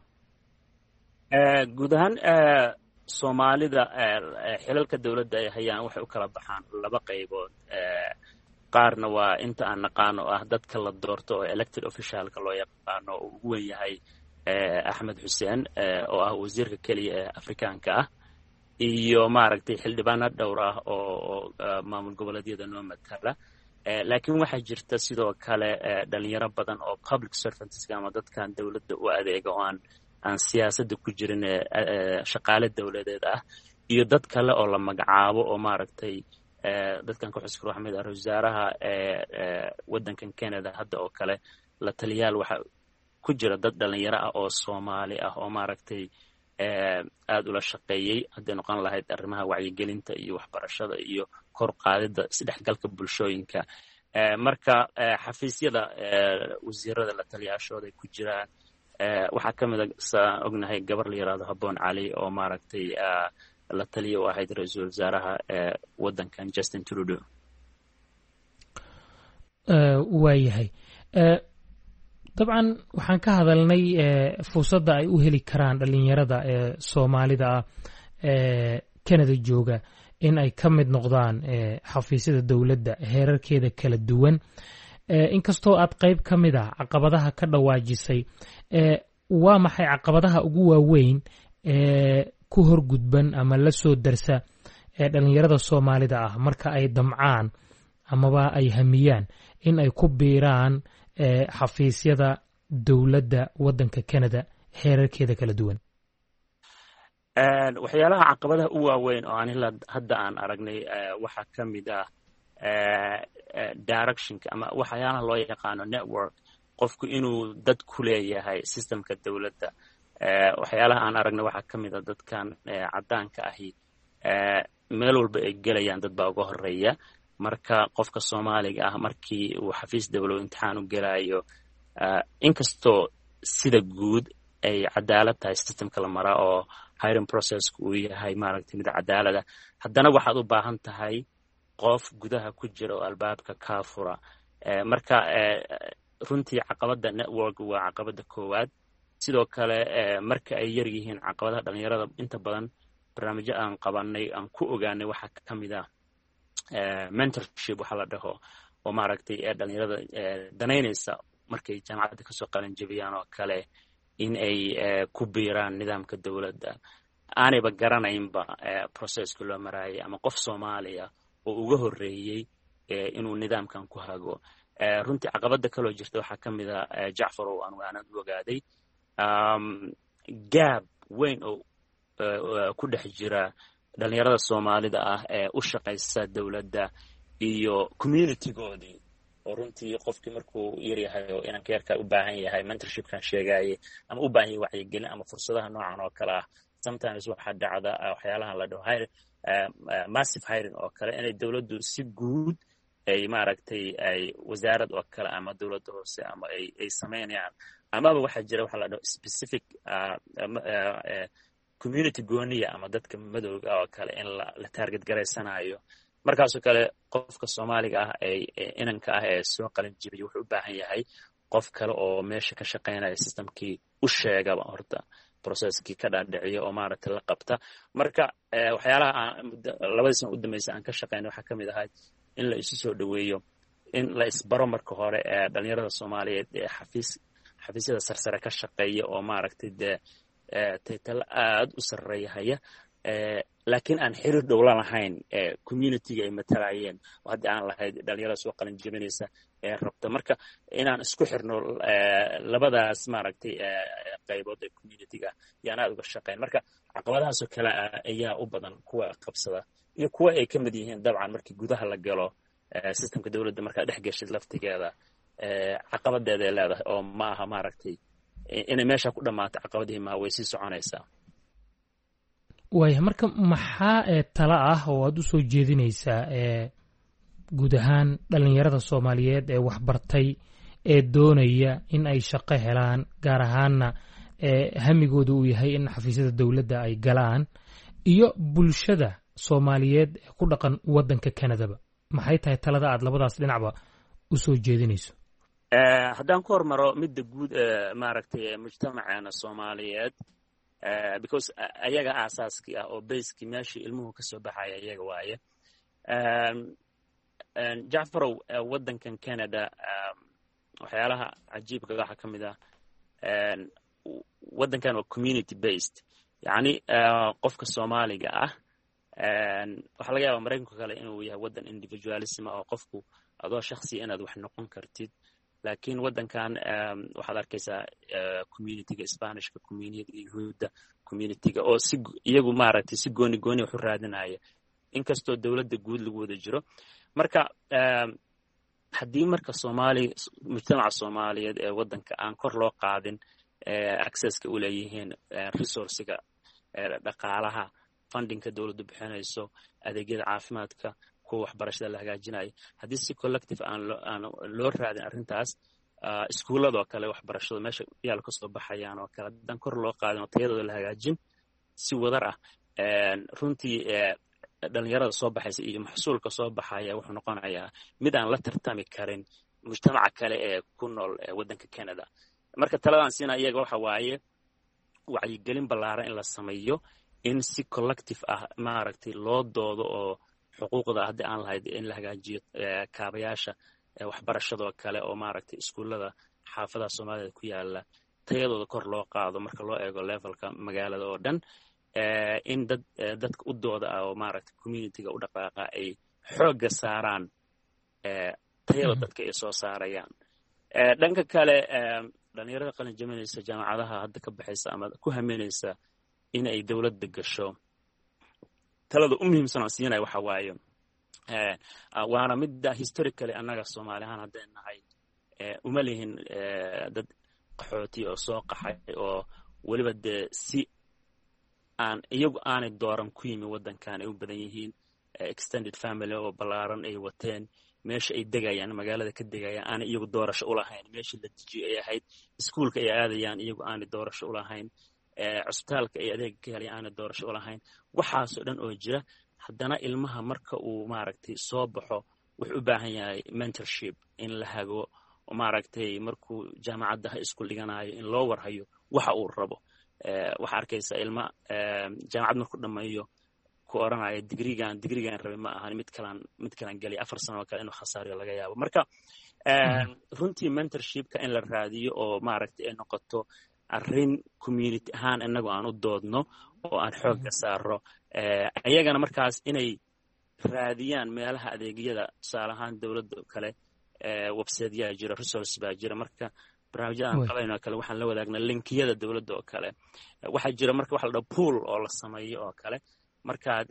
guud ahaan soomaalida xilalka dowladda ay hayaan waxay u kala baxaan laba qaybood. qaarna waa inta aan naqaano ah dadka la doorto oo elected officialka loo yaqaano, oo ugu weyn yahay axmed xuseen oo ah wasiirka keliya ee afrikaanka ah, iyo maaragtay xildhibaano dhowr ah oo maamul goboleedyada noo matala. laakiin waxaa jirta sidoo kale dhalinyaro badan oo public servantska ama dadkan dowladda u adeega oo aan siyaasadda ku jirin, shaqaale dowladeed ah, iyo dad kale oo la magacaabo oo maaragtay dadkan ku xuskuro waxaa mid ah wasaaraha waddankan Canada hadda oo kale, la taliyaal waxaa ku jira dad dhalinyaro ah oo Soomaali ah oo maaragtay aad ula shaqeeyey, hadday noqon lahayd arrimaha wacyigelinta iyo waxbarashada iyo kor qaadida isdhexgalka bulshooyinka. marka xafiisyada wasiirada la taliyaashooda ay ku jiraan. waxaa ka mid a saan ognahay gabar la yidhaahdo Habboon Cali oo maaragtay la taliya u ahayd ra-iisul wasaaraha waddankan Justin Trudeau. waayahay, dabcan waxaan ka hadalnay fursadda ay u heli karaan dhalinyarada ee soomaalida ah ee Canada jooga in ay ka mid noqdaan xafiisyada dowladda heerarkeeda kala duwan. Inkastoo aad qayb ka mid ah caqabadaha ka dhawaajisay, waa maxay caqabadaha ugu waaweyn ku horgudban ama la soo darsa dhalinyarada soomaalida ah marka ay damcaan amaba ay hamiyaan in ay ku biiraan xafiisyada dowladda waddanka Canada heerarkeeda kala duwan? waxyaalaha caqabadaha u waaweyn oo hadda aan aragnay waxaa ka mid ah directionka ama waxyaalaha loo yaqaano network, qofku inuu dad ku leeyahay systemka dowladda. waxyaalaha aan aragnay waxaa ka mid ah dadkan caddaanka ahi meel walba ay gelayaan dad baa uga horeeya. marka qofka Soomaaliga ah markii uu xafiis dawladeed imtixaan u gelayo, inkastoo sida guud ay cadaalad tahay systemka la maraa oo hiring processku uu yahay maaragtay mid cadaalada, haddana waxaad u baahan tahay qof gudaha ku jira oo albaabka ka fura. marka runtii caqabada network waa caqabada koowaad. sidoo kale marka ay yar yihiin caqabadaha dhalinyarada, inta badan barnaamijyo aan qabanay aan ku ogaanay waxaa ka mid ah mentorship waxa la dhaho, oo maaragtay dhalinyarada danaynaysa markay jaamacadda kasoo qalin jabiyaan oo kale in ay ku biiraan nidaamka dowladda, aanayba garanaynba processka loo maraayay ama qof Soomaaliya oo uga horeeyey inuu nidaamkan ku hago. runtii caqabada kaloo jirta waxaa ka mid ah Jacfarow aanad u ogaaday gaab weyn oo ku dhex jira dhalinyarada Soomaalida ah ee u shaqaysa dowladda iyo communitygoodii, oo runtii qofkii markuu yaryahay oo inanka yarka u baahan yahay mentorshipkan sheegayay ama u baahan yahay wacyigelin ama fursadaha noocan oo kale ah. sometimes waxaa dhacda waxyaalahan la dhaho massive hiring oo kale inay dowladdu si guud ay maaragtay ay wasaarad oo kale ama dowladda hoose ama ay sameynayaan, amaba waxaa jira waxa la dhaho specific community gooniya ama dadka madowga oo kale in la target garaysanayo. markaasoo kale qofka Soomaaliga ah inanka ah ee soo qalin jibiyay wuxuu u baahan yahay qof kale oo meesha ka shaqeynaya systemkii u sheegaba horta processkii ka dhaadhiciyo oo maaragtay la qabta. marka waxyaalaha labadii sano u dambeysay aan ka shaqeynay waxaa ka mid ahayd in la isu soo dhaweeyo, in la isbaro marka hore dhalinyarada Soomaaliyeed ee xafiisyada sarsare ka shaqeeya oo maaragtay dee taytala aad u sarreeya haya, laakiin aan xiriir dhow la lahayn community-ga ay matalayeen oo haddii aan lahayd dhalinyarada soo qalin jebinaysa ee rabta. marka inaan isku xirno labadaas maaragtay qaybood ee community-ga yaan aad uga shaqeyn. marka caqabadahaasoo kale ayaa u badan kuwa qabsada, iyo kuwa ay ka mid yihiin dabcan markii gudaha la galo systemka dowladda markaad dhex geshid laftigeeda caqabadeeda ay leedahay, oo ma aha maaragtay inay meesha ku dhammaato caqabadihii ma way sii soconaysaa. waaya, marka maxaa tala ah oo aad u soo jeedinaysaa guud ahaan dhalinyarada Soomaaliyeed ee waxbartay ee doonaya in ay shaqo helaan, gaar ahaanna hamigooda uu yahay in xafiisyada dowladda ay galaan, iyo bulshada Soomaaliyeed ee ku dhaqan waddanka Canadaba? maxay tahay talada aad labadaas dhinacba u soo jeedinayso? haddaan ku hormaro midda guud maaragtay mujtamaceena Soomaaliyeed, because ayaga aasaaskii ah oo bayskii meeshii ilmuhu ka soo baxaya iyaga waaye. Jacfarow, waddankan Canada waxyaalaha cajiibka waxaa ka mid ah waddankan waa community based, yacni qofka Soomaaliga ah waxaa laga yaabaa Maraykanka kale inuu yahay waddan individualism oo qofku adoo shakhsi inaad wax noqon kartid, laakiin waddankan waxaad arkaysaa community-ga Spanishka, community-ga Yuhuudda, community-ga oo si iyagu maaragtay si gooni wax u raadinaya, inkastoo dowladda guud lagu wada jiro. marka haddii marka mujtamaca Soomaaliyeed ee waddanka aan kor loo qaadin accesska u leeyihiin resourciga dhaqaalaha, fundingka dowladdu bixinayso, adeegyada caafimaadka, kuwa waxbarashada la hagaajinayo, haddii si collective aan loo raadin arrintaas, iskuulladoo kale waxbarashada meesha yaal ka soo baxayaan oo kale haddaan kor loo qaadin oo tayadooda la hagaajin si wadar ah, runtii dhalinyarada soo baxaysa iyo maxsuulka soo baxaya wuxuu noqonayaa mid aan la tartami karin mujtamaca kale ee ku nool waddanka Canada. marka taladan siina iyaga waxa waaye wacyigelin ballaaran in la sameeyo in si collective ah maaragtay loo doodo oo xuquuqda haddii aan lahayd in la hagaajiyo kaabayaasha waxbarashada kale oo maaragtay iskuullada xaafadaha Soomaalida ku yaala tayadooda kor loo qaado marka loo eego levelka magaalada oo dhan in dadka u dooda oo maaragtay community-ga u dhaqaaqa ay xoogga saaraan tayada dadka ay soo saarayaan. dhanka kale dhalinyarada qalin jaminaysa jaamacadaha hadda ka baxaysa ama ku hameynaysa in ay dawladda gasho talada u muhiimsan oo siinay waxa waaye waana midda historically annaga Soomaali ahaan haddeen nahay uma lihin dad qaxooti oo soo qaxay oo weliba dee si aan iyagu aanay dooran ku yimi waddankan ay u badan yihiin extended family oo ballaaran ay wateen meesha ay degayaan magaalada ka degayaan aanay iyagu doorasho u lahayn meesha la dejiyo ay ahayd iskuulka ay aadayaan iyagu aanay doorasho u lahayn cusbitaalka ay adeeg ka helayaan aanay doorasho u lahayn waxaasoo dhan oo jira haddana ilmaha marka uu maaragtay soo baxo wuxuu u baahan yahay mentorship in la hago oo maaragtay markuu jaamacadda high school dhiganayo in loo warhayo waxa uu rabo waxa arkaysa ilma jaamacad markuu dhammeeyo ku oranayo digrigan rabi ma ahan mid kalan gali 4 sano kale inuu khasaariyo laga yaabo. marka runtii mentorshipka in la raadiyo oo maaragtay ay noqoto arrin community ahaan inagu aan u doodno oo aan xoogga saaro ayagana markaas inay raadiyaan meelaha adeegyada tusaale ahaan dawladda kale website-yaa jira resource baa jira. marka barnaamijyadan qabayno kale waxaan la wadaagnaa linkiyada dawladda oo kale waxaa jira marka waxa la dhaho pool oo la sameeyo oo kale markaad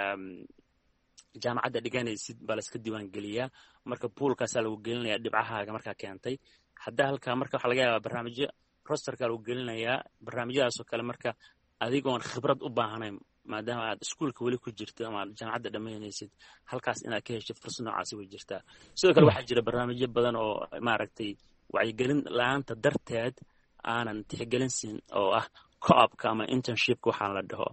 jaamacadda dhiganaysid baa la iska diiwaan geliyaa marka poolkaasaa lagu gelinayaa dhibcahaaga markaa keentay hadda halkaa marka waxa laga yaabaa barnaamijyo rosterkaa lagu gelinayaa barnaamijyadaasoo kale marka adigoon khibrad u baahnayn maadaama aad iskuulka weli ku jirto ama jaamacadda dhammaynaysid halkaas inaad ka heshid fursad noocaasi way jirtaa. sidoo kale waxaa jira barnaamijyo badan oo maaragtay wacyigelin la-aanta darteed aanan tixgelin siin oo ah co-opka ama internshipka waxaan la dhaho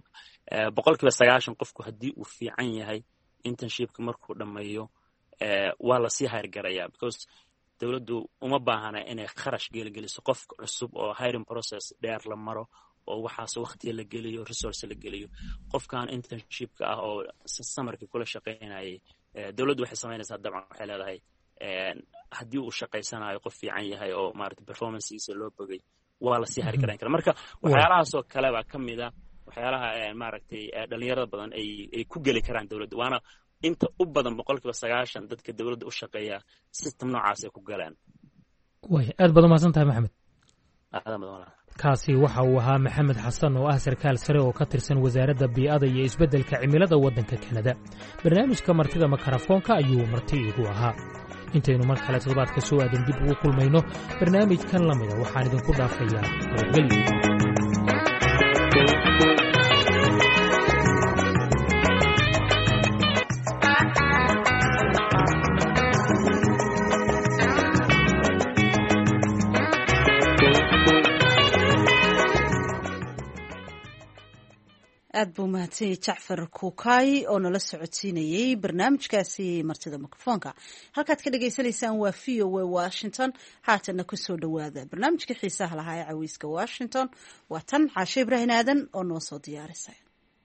90% qofku haddii uu fiican yahay internshipka markuu dhammeeyo waa la sii hayrgarayaa because dawladdu uma baahana inay kharash geligeliso qofka cusub oo hiring process dheer la maro oo waxaas waqti la geliyo resource la geliyo qofkan internshipka ah oo samarkii kula shaqeynayay dawladdu waxay sameynaysaa dabcan waxay leedahay haddii uu shaqaysanayo qof fiican yahay oo maaragtay performancekiisa loo bogay waa la sii hayrgarayn karaa. marka waxyaalahaasoo kale baa ka mid ah waxyaalaha maaragtay dhalinyarada badan ay ku geli karaan dawladda waana inta u badan 90% dadka dawladda u shaqeeya system noocaas ay ku galaan. way aad baad umahadsan tahay maxamed. kaasi waxa uu ahaa maxamed xasan oo ah sarkaal sare oo ka tirsan wasaaradda bii'ada iyo isbeddelka cimilada waddanka Kanada. barnaamijka martida makarafoonka ayuu marti igu ahaa. intaynu mar kale toddobaadka soo aadan dib ugu kulmayno barnaamijkan la mida waxaan idinku dhaafayaa nabadgelyo. aad buu mahadsanyahay Jacfar Kuukay oo nala socodsiinayay barnaamijkaasi martida mikrofoonka. halkaad ka dhageysanaysaan waa VOA Washington. haatana ku soo dhawaada barnaamijka xiisaha lahaa ee caweyska Washington. waa tan Caashe Ibraahin Aadan oo noo soo diyaarisay.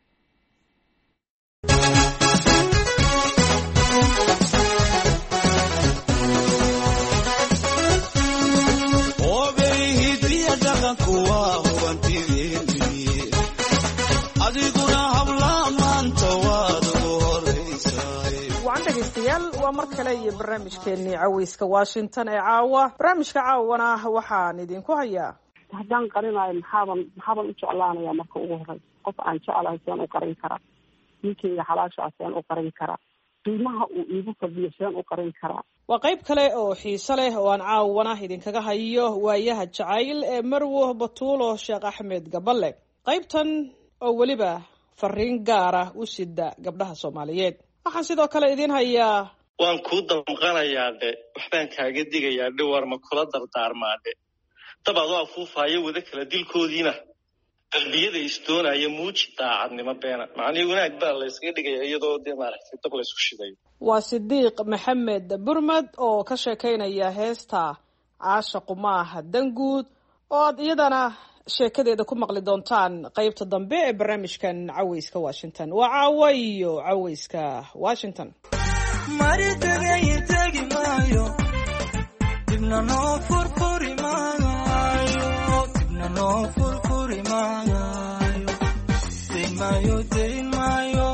waa mar kale iyo barnaamijkeennii caweyska Washington ee caawa. barnaamijka caawana waxaan idinku hayaa haddaan qarinayo maxaaban u jeclaanayaa marka ugu horey qof aan jeclahay seen u qarin karaa ninkeyga xalaashaa seen u qarin karaa qiimaha uu iigu fadhiyo seen u qarin karaa. waa qayb kale oo xiiso leh oo aan caawana idinkaga hayo waayaha jacayl ee Marwo Batuulo Sheekh Axmed Gaballe. qaybtan oo weliba fariin gaara u sida gabdhaha Soomaaliyeed. waxaan sidoo kale idin hayaa waan kuu damqanayaa dhe waxbaan kaaga digayaa dhe war ma kula dardaarmaa dhe dabaad waa fuufaayo wada kala dilkoodiina qalbiyada isdoonaya muuji daacadnimo beena macnihii wanaag baa la yskaga dhigaya iyadoo dee maaragtay dab la isku shidayo. waa Sidiiq Maxamed Burmad oo ka sheekaynaya heesta caashaqu maaha danguud oo aad iyadana sheekadeeda ku maqli doontaan qaybta dambe ee barnaamijkan Cawayska Washington. waa caawayo Cawayska Washington. maritagaytagi maayo dibna noo furfuri maayo dibna noo furfuri maayo deyn maayo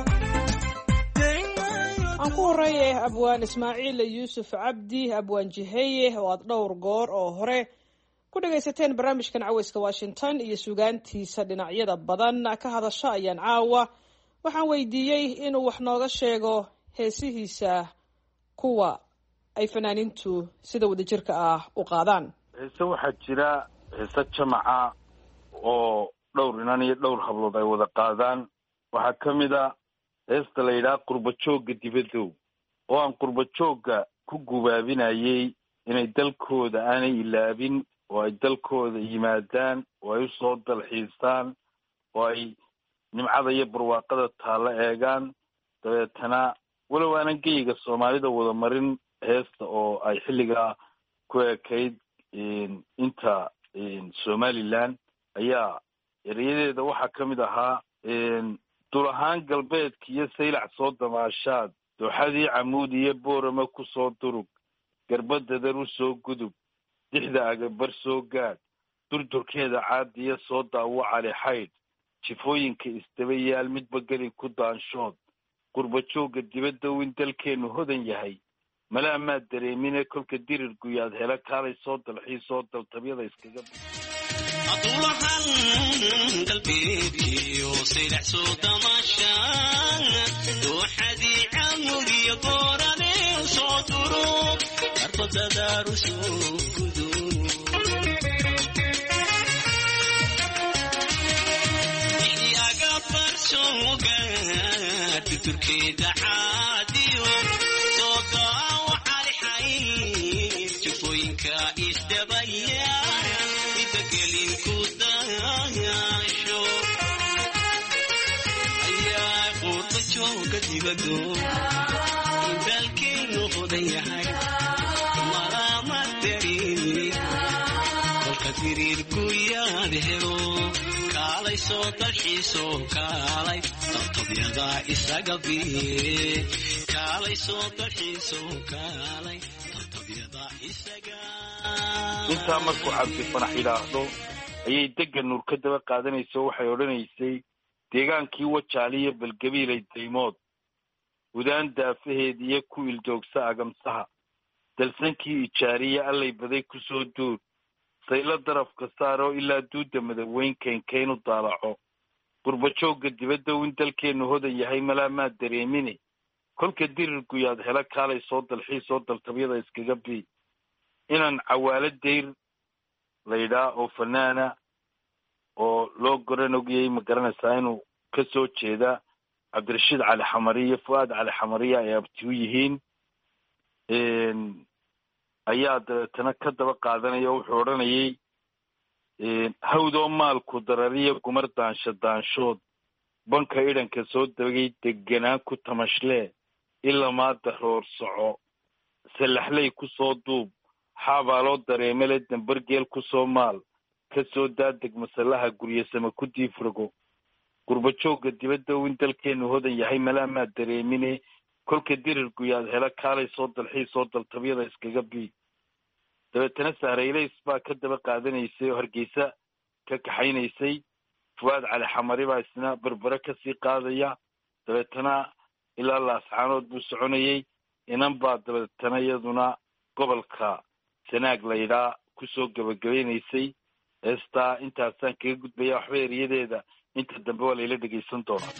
aan ku horeeyay abwaan Ismaaciil Yuusuf Cabdi abwaan Jiheye oo aad dhowr goor oo hore ku dhagaysateen barnaamijkan Cawayska Washington iyo sugaantiisa dhinacyada badan ka hadasha ayaan caawa waxaan weydiiyey inuu wax nooga sheego heesihiisa kuwa ay fanaaniintu sida wadajirka ah u qaadaan. heese waxaa jira heese jamaca oo dhowr inan iyo dhowr hablood ay wada qaadaan. waxaa ka mid a heesta la yidhaha qurbajoogga dibadow oo aan qurbajoogga ku gubaabinayay inay dalkooda aanay ilaabin oo ay dalkooda yimaadaan oo ay usoo dalxiisaan oo ay nimcada iyo barwaaqada taalla eegaan. dabeetana walow aanan geyiga soomaalida wada marin heesta oo ay xilligaa ku ekayd inta somaliland ayaa erayadeeda waxaa ka mid ahaa dul ahaan galbeedka iyo saylac soo damaashaad dooxadii camuud iyo boorama ku soo durug garbadadar u soo gudub dixda agabar soo gaadh durdurkeeda caadiya soo daawo cali xaydh jifooyinka isdaba yaal midba gelin ku daanshood qurbajoogga dibadda in dalkeennu hodan yahay mala amaad dareemine kolka dirir guyaad hela kaalay soo dalxiisoo daltabyada iskaga adulahan qalbigiyo saylac soo damaashaan dooxadii camud iyo boorane u soo durug arbadadaar u soo gudub iyaga barsooga turkeeda caadiyo soo daawo cali xayd jifooyinka isdabaya dalkeenu hodan yahay malaama dareemi kolka diriirku yaad helo kaalay soo dalxiiso kaalay daltabyada isaga biye kaalay soo dalxiiso kaalay daltabyada isaga. intaa markuu cabdi fanax yidhaahdo ayay degga nuur ka daba qaadanayso waxay odhanaysay deegaankii wajaaliyo balgabiilay daymood gudaan daafaheed iyo ku ildoogsa agamsaha dalsankii ijaariye allay baday ku soo duur saylo darafka saaroo ilaa duudda madaweyn keenkaynu daalaco qurbajoogga dibadda in dalkeennu hodan yahay malaamaad dareemine kolka dirir guyaad hela kaalay soo dalxiisoo daltabyada iskaga bii. inaan cawaalo dayr laydhaa oo fanaana oo loo goran ogayay ma garanaysaa inuu ka soo jeeda cabdirashiid cali xamari iyo fu'aad cali xamariya ay abti u yihiin ayaa dabeetana ka daba qaadanaya oo wuxuu odhanayay hawdoo maalku darariya gumar daansho daanshood banka idhanka soo dagay deganaan ku tamashlee ilamaa daroor soco salaxley ku soo duub xaabaaloo dareemele dambargeel ku soo maal ka soo daadeg masalaha guryasama ku diifrago qurbajoogga dibadda in dalkeennu hodan yahay malaamaad dareemine kolka dirir guyaad hela kaalay soo dalxiisoo daltabyada iskaga bii. dabeetana sahraylays baa ka daba qaadanaysay oo hargeysa ka kaxaynaysay fu'aad cali xamari baa isna berbere kasii qaadaya dabeetana ilaa laascaanood buu soconayay. inan baa dabeetana iyaduna gobolka sanaag laydhaa kusoo gabagabaynaysay heestaa intaasaan kaga gudbaya waxba eriyadeeda inta dambe waa layla dhegaysan doonaa.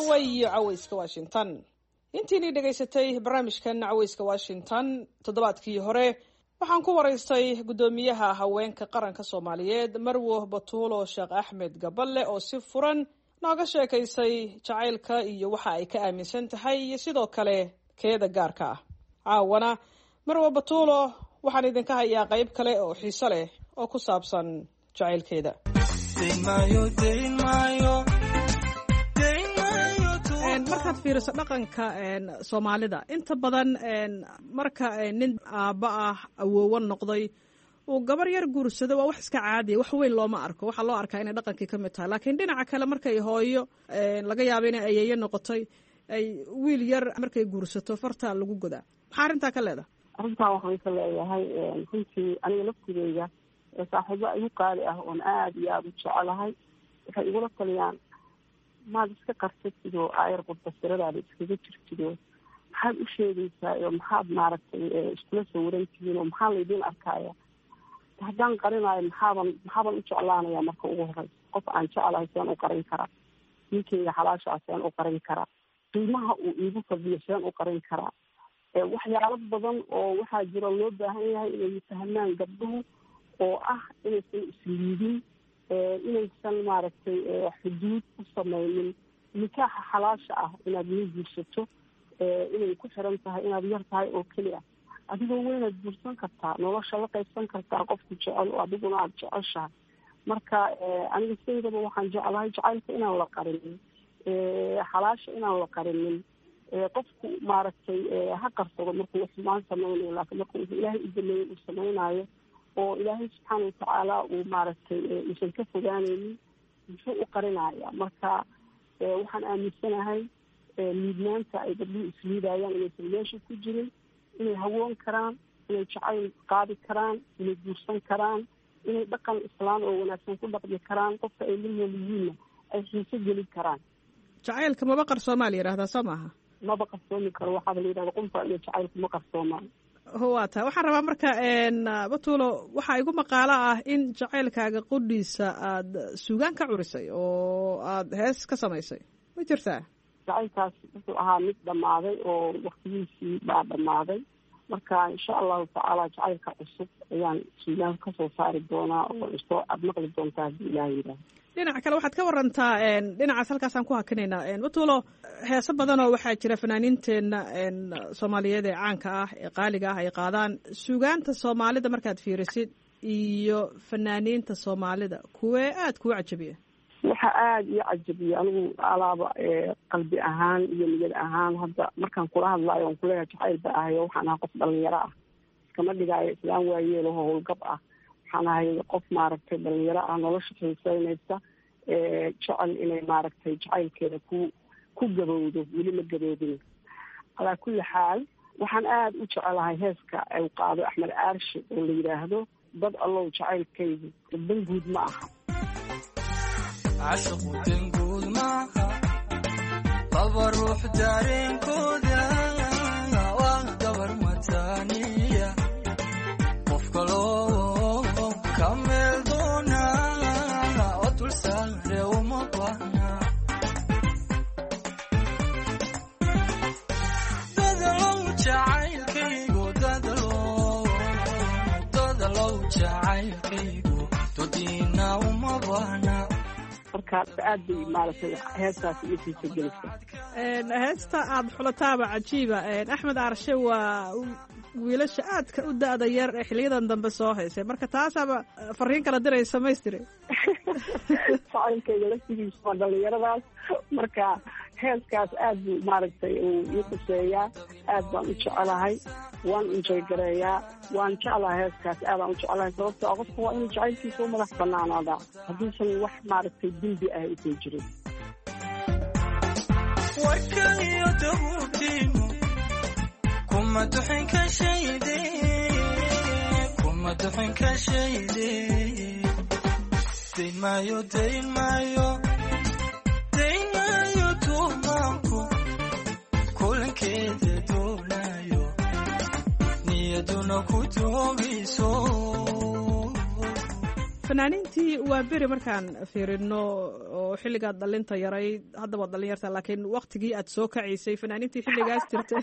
iyo cawayska washington intiinii dhegaysatay barnaamijkan cawayska washington toddobaadkii hore waxaan ku waraystay guddoomiyaha haweenka qaranka soomaaliyeed marwo batuulo sheekh axmed gaballe oo si furan nooga sheekaysay jacaylka iyo waxa ay ka aaminsan tahay iyo sidoo kale keeda gaarka ah. caawana marwo batuulo waxaan idinka hayaa qayb kale oo xiiso leh oo ku saabsan jacaylkeeda. markaad fiiriso dhaqanka soomaalida inta badan marka nin aabba ah awoowo noqday uu gabar yar guursado waa wax iska caadiya, wax weyn looma arko, waxaa loo arkaa inay dhaqankii ka mid tahay. laakiin dhinaca kale markay hooyo laga yaabo inay ayeeyo noqotay ay wiil yar markay guursato fartaa lagu godaa. maxaa arrintaa ka leedahay? arrintaa waxaan ka leeyahay runtii aniga laftigeyga saaxiibo igu qaali ah oon aada iyo aada u jecelahay waxay igula taliyaan maad iska qartid oo ayar qudbasiradaada iskaga jirtid oo maxaad u sheegaysaa iyo maxaad maaragtay iskula sawirantihiin oo maxaa laydin arkaya haddaan qarinayo maxaaban u jeclaanaya marka ugu horeysa qof aan jecelahay seen u qarin karaa ninkeyga xalaashaa seen u qarin karaa qiimaha uu iigu fadhiyo seen u qarin karaa waxyaalo badan oo waxaa jiro loo baahan yahay inay fahmaan gabdhuhu oo ah inaysan isliidin inaysan maaragtay xuduud u sameynin nikaaxa xalaasha ah inaad nin guursato inay ku xiran tahay inaad yar tahay oo keliya adigoo weynaad guursan kartaa nolosha la qaybsan kartaa qofku jecel oo adiguna aada jeceshahay marka aniga saydaba waxaan jeclahay jacaylka inaan la qarinin xalaasha inaan la qarinin qofku maaragtay ha qarsado markuu xumaan sameynayo laakiin marka ilaahay u dameeyey uu sameynaayo oo ilaahay subxaana watacaala uu maaragtay uusan ka fogaanaynin muxuu u qarinaya marka waxaan aaminsanahay liidnaanta ay gabdhuhu isliidayaan inaysan meesha ku jirin inay hawoon karaan inay jacayl qaadi karaan inay guursan karaan inay dhaqan islaan oo wanaagsan ku dhaqmi karaan qofka ay la nool yihiinna ay xiiso gelin karaan. jacaylka maba qarsoomaa la yidhahdaa soo maaha? maba qarsoomi karo waxaaba la yidhahda qunfa iyo jacaylku ma qarsoomaan. waa tahay waxaan rabaa marka batuulo waxaa igu maqaalo ah in jacaylkaaga qudhiisa aada suugaan ka curisay oo aada hees ka samaysay ma jirtaa? jacaylkaas wuxuu ahaa mid dhammaaday oo waktigiisii baa dhammaaday marka insha allahu tacaala jacaylka cusub ayaan suugaan kasoo saari doonaa oo isoo aada maqli doontaa haddii ilaah yidhaah. dhinaca kale waxaad ka warantaa dhinacaas halkaasaan ku hakinaynaa batuulo heeso badan oo waxaa jira fanaaniinteenna soomaaliyeed ee caanka ah ee qaaliga ah ay qaadaan suugaanta soomaalida markaad fiirisid iyo fanaaniinta soomaalida kuwee aada kuu cajabiya? waxaa aada iyo cajabiya anigu alaaba qalbi ahaan iyo niyad ahaan hadda markaan kula hadlaayo on kuleeyahay jacayl ba ahayo waxaan ahaa qof dhalinyaro ah iskama dhigaayo islaan waayeelaho howlgab ah waxaan ahay qof maaragtay dhalinyaro ah nolosha xiiseynaysa jecel inay maaragtay jacaylkeeda ku gabowdo weli ma gaboobin. calaa kulli xaal waxaan aada u jecelahay heeska ay qaado axmed aarshe oo la yidhaahdo dad allow jacaylkaygu danguud ma aha. cashiqu danguud maaha laba ruux dareenkooda waa gabar mataaniya qof kaloo ka meel doona oo dul saare uma baahna dadalow jacaylkaygu dadalow jacaylkaygu dodiina uma baahna. marka aad bay maaragtay heestaas iyo xiiso gelisa. heesta aada xulataaba cajiiba. axmed aarshe waa wiilasha aadka u da-da yar ee xiliyadan dambe soo haysay marka taasaaba fariin kala diraysa maystiri. jacaylkayga laftigiisa waa dhalinyaradaas marka heeskaas aad buu maaragtay uu ii quseeyaa aad baan u jecelahay waan enjoy gareeyaa waan jeclahay heeskaas aadaan u jecelahay sababtoo qofka waa inuu jacaylkiisa u madax banaanaadaa hadduusan wax maaragtay dembi ah usan jirin. warkaiyo dabuurtiinu kuma duxin ka shayde dayn maayo tuumaanku kulankeeda doonayo niyaduna ku toomayso. fanaaniintii waa beri markaan fiirino oo xilligaad dhalinta yarayd haddaba waad dhalin yartaa laakiin waktigii aad soo kacaysay fanaaniintii xilligaas jirtay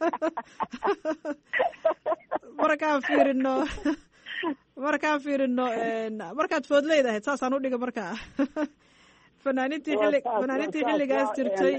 markaan fiirino markaad foodleyd ahayd saasaan udhiga markaa fanaaniintii xilligaas jirtay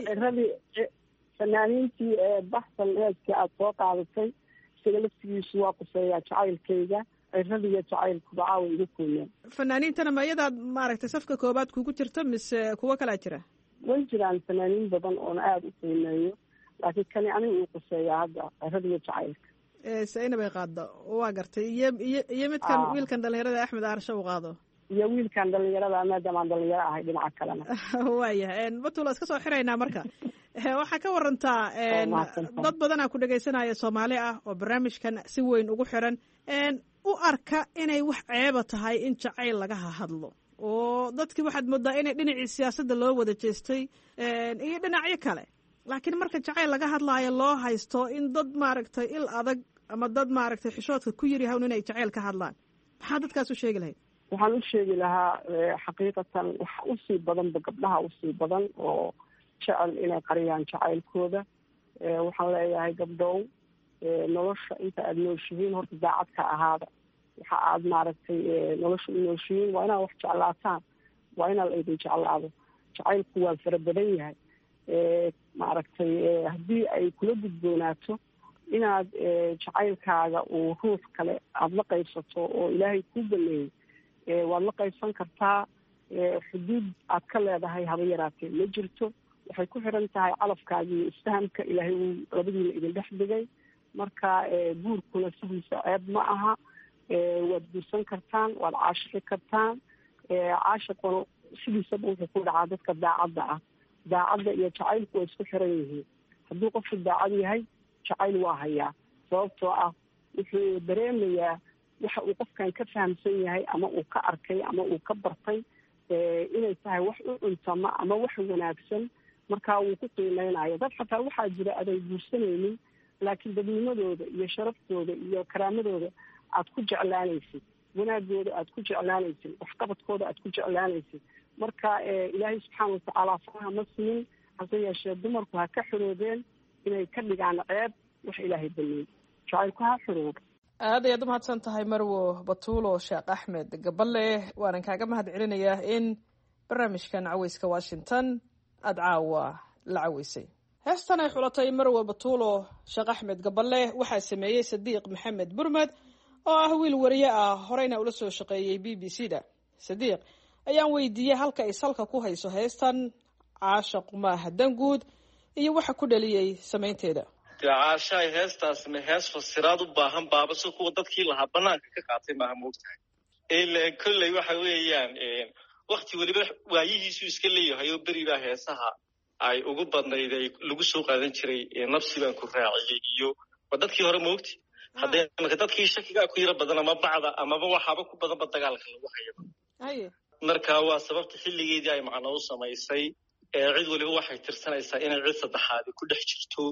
fanaaniintii baxsan heeska aad soo qaadatay isaga laftigiisu waa quseeyaa jacaylkayga ciradiiyo jacaylkuba caawa iga kulmeen fanaaniintana ma iyadaad maaragtay safka koobaad kugu jirta mise kuwo kalaa jira way jiraan fanaaniin badan oona aada u qiimeeyo laakiin kani aniga uu quseeyaa hadda ciradiiyo jacaylka saina bay qaado waa gartay iyo midkan wiilkan dhalinyarada axmed aarsha uu qaado iyo wiilkan dhalinyarada maadaamaan dhalinyaro ahay dhinaca kalena waayahay batula iska soo xiraynaa marka waxaa ka warantaa dad badanaa ku dhegaysanaya soomaali ah oo barnaamijkan si weyn ugu xiran u arka inay wax ceeba tahay in jacayl laga hadlo oo dadkii waxaad moodaa inay dhinacii siyaasadda loo wada jeestay iyo dhinacyo kale laakiin marka jacayl laga hadlaayo loo haysto in dad maaragtay il adag ama dad maaragtay xishoodka ku yiri hawn inay jacayl ka hadlaan maxaa dadkaas u sheegi lahayd waxaan u sheegi lahaa xaqiiqatan wax usii badanba gabdhaha usii badan oo jecel inay qariyaan jacaylkooda waxaan leeyahay gabdhow nolosha inta aada nooshihiin horta daacad ka ahaada waxa aada maaragtay nolosha u nooshihiin waa inaad wax jeclaataan waa inaa la idin jeclaado jacaylku waa fara badan yahay maaragtay haddii ay kula gudboonaato inaad jacaylkaaga uu ruux kale aada la qaybsato oo ilaahay kuu baneeyey waad la qaybsan kartaa xuduud aad ka leedahay haba yaraatee ma jirto waxay ku xiran tahay calafkaaga iyo isfahamka ilaahay uu labadiina idin dhex dhigay marka guurkuna sidiisa ceeb ma aha waad guursan kartaan waad caashixi kartaan caashiquna sidiisaba wuxuu ku dhacaa dadka daacadda ah daacadda iyo jacaylku way isku xiran yihiin hadduu qofku daacad yahay jacayl waa hayaa sababtoo ah wuxuu dareemayaa waxa uu qofkan ka fahamsan yahay ama uu ka arkay ama uu ka bartay inay tahay wax u cuntama ama wax wanaagsan markaa wuu ku qiimeynayo dad xataa waxaa jira aday guursanaynin laakiin dadnimadooda iyo sharaftooda iyo karaamadooda aad ku jeclaanaysid wanaagooda aad ku jeclaanaysid waxqabadkooda aad ku jeclaanaysid marka ilaahay subxaana watacaala faraha ma simin hase yeeshee dumarku ha ka xiroobeen inay ka dhigaan ceeb wax ilaahay baneeyey jacaylku ha xirooba aad ayaad umahadsan tahay marwo batuulo sheekh axmed gaballe waanan kaaga mahad celinayaa in barnaamijkan caweyska washington aada caawa la caweysay heestan ay xulatay marwo batuulo sheekh axmed gaballe waxaa sameeyey sadiiq maxamed burmed oo ah wiil wariye ah horeyna ula soo shaqeeyey b b c da sadiiq ayaan weydiiyey halka ay salka ku hayso heestan caashaq maaha danguud iyo waxa ku dhaliyey samaynteeda caashaay heestaasna hees fasiraad u baahan baaba si kuwa dadkii lahaa banaanka ka qaatay maaha moogtahay ile kolley waxa weeyaan wakti weliba waayihiisu iska leeyahay oo beribaa heesaha ay ugu badnayd ay lagu soo qaadan jiray nafsi baan ku raaciyey iyo waa dadkii hore moogti haddee marka dadkii shakigaa ku yaro badan ama bacda amaba waxaaba ku badanba dagaalka lagu hayaba marka waa sababta xilligeedii ay macno u samaysay cid weliba waxay tirsanaysaa inay cid saddexaadi ku dhex jirto